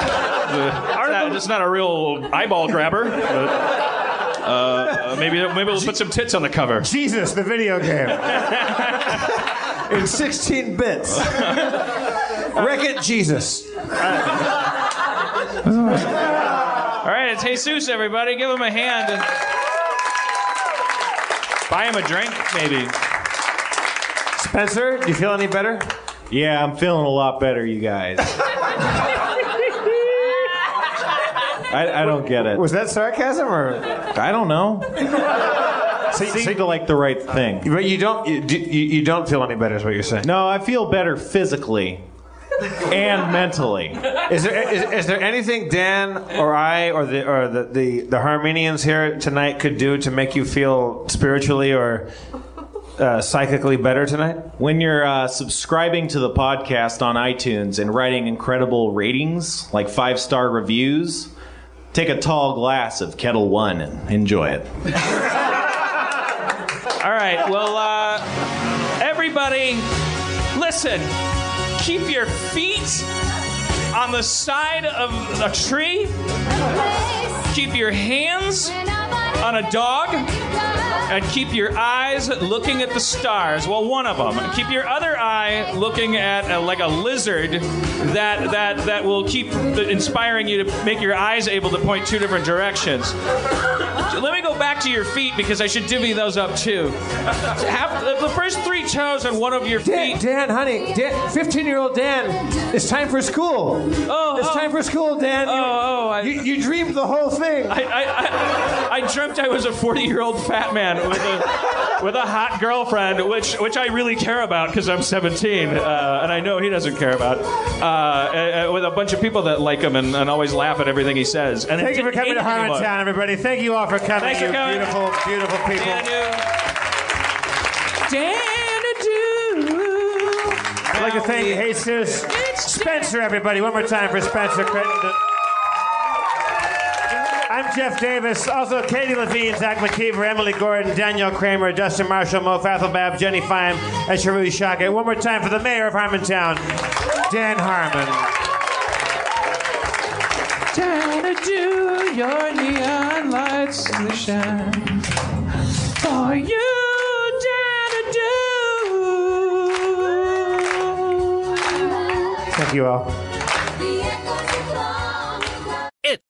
not, it's not a real eyeball grabber. But, uh, maybe maybe we'll put some tits on the cover. Jesus, the video game. In sixteen bits. Wreck-It Jesus. All right, it's Jesus, everybody. Give him a hand. And buy him a drink, maybe. Spencer, do you feel any better? Yeah, I'm feeling a lot better, you guys. I, I don't get it. Was that sarcasm or? I don't know. So, Seemed to like the right thing. but you don't you, you, you don't feel any better, is what you're saying? No, I feel better physically and mentally. Is there is, is there anything Dan or I or the or the, the the Harmonians here tonight could do to make you feel spiritually or uh, psychically better tonight? When you're uh, subscribing to the podcast on iTunes and writing incredible ratings, like five-star reviews, take a tall glass of Kettle One and enjoy it. All right, well, uh, everybody, listen. Keep your feet on the side of a tree. Keep your hands on a dog. and keep your eyes looking at the stars. Well, one of them. Keep your other eye looking at a, like a lizard that that that will keep inspiring you to make your eyes able to point two different directions. Let me go back to your feet because I should divvy those up too. Have the, the first three toes on one of your Dan, feet. Dan, honey, Dan, fifteen-year-old Dan, it's time for school. Oh, it's oh. time for school, Dan. Oh, you, oh, I, you, you dreamed the whole thing. I, I, I, I dreamt I was a forty-year-old fat man with a with a hot girlfriend, which which I really care about because I'm seventeen, uh, and I know he doesn't care about. Uh, with a bunch of people that like him and, and always laugh at everything he says. And Thank you for coming to Harmontown, everybody. Thank you all for coming. Thanks for you coming. beautiful, beautiful people. I'd like to thank Jesus Spencer, everybody. One more time for Spencer Crittenden. I'm Jeff Davis. Also, Katie Levine, Zach McKeever, Emily Gordon, Danielle Kramer, Justin Marshall, Mo Fathelbab, Jenny Fime, and Sharu Shaka. One more time for the mayor of Harmontown, Dan Harmon. Xanadu, your neon lights shine for you, Xanadu. Thank you all.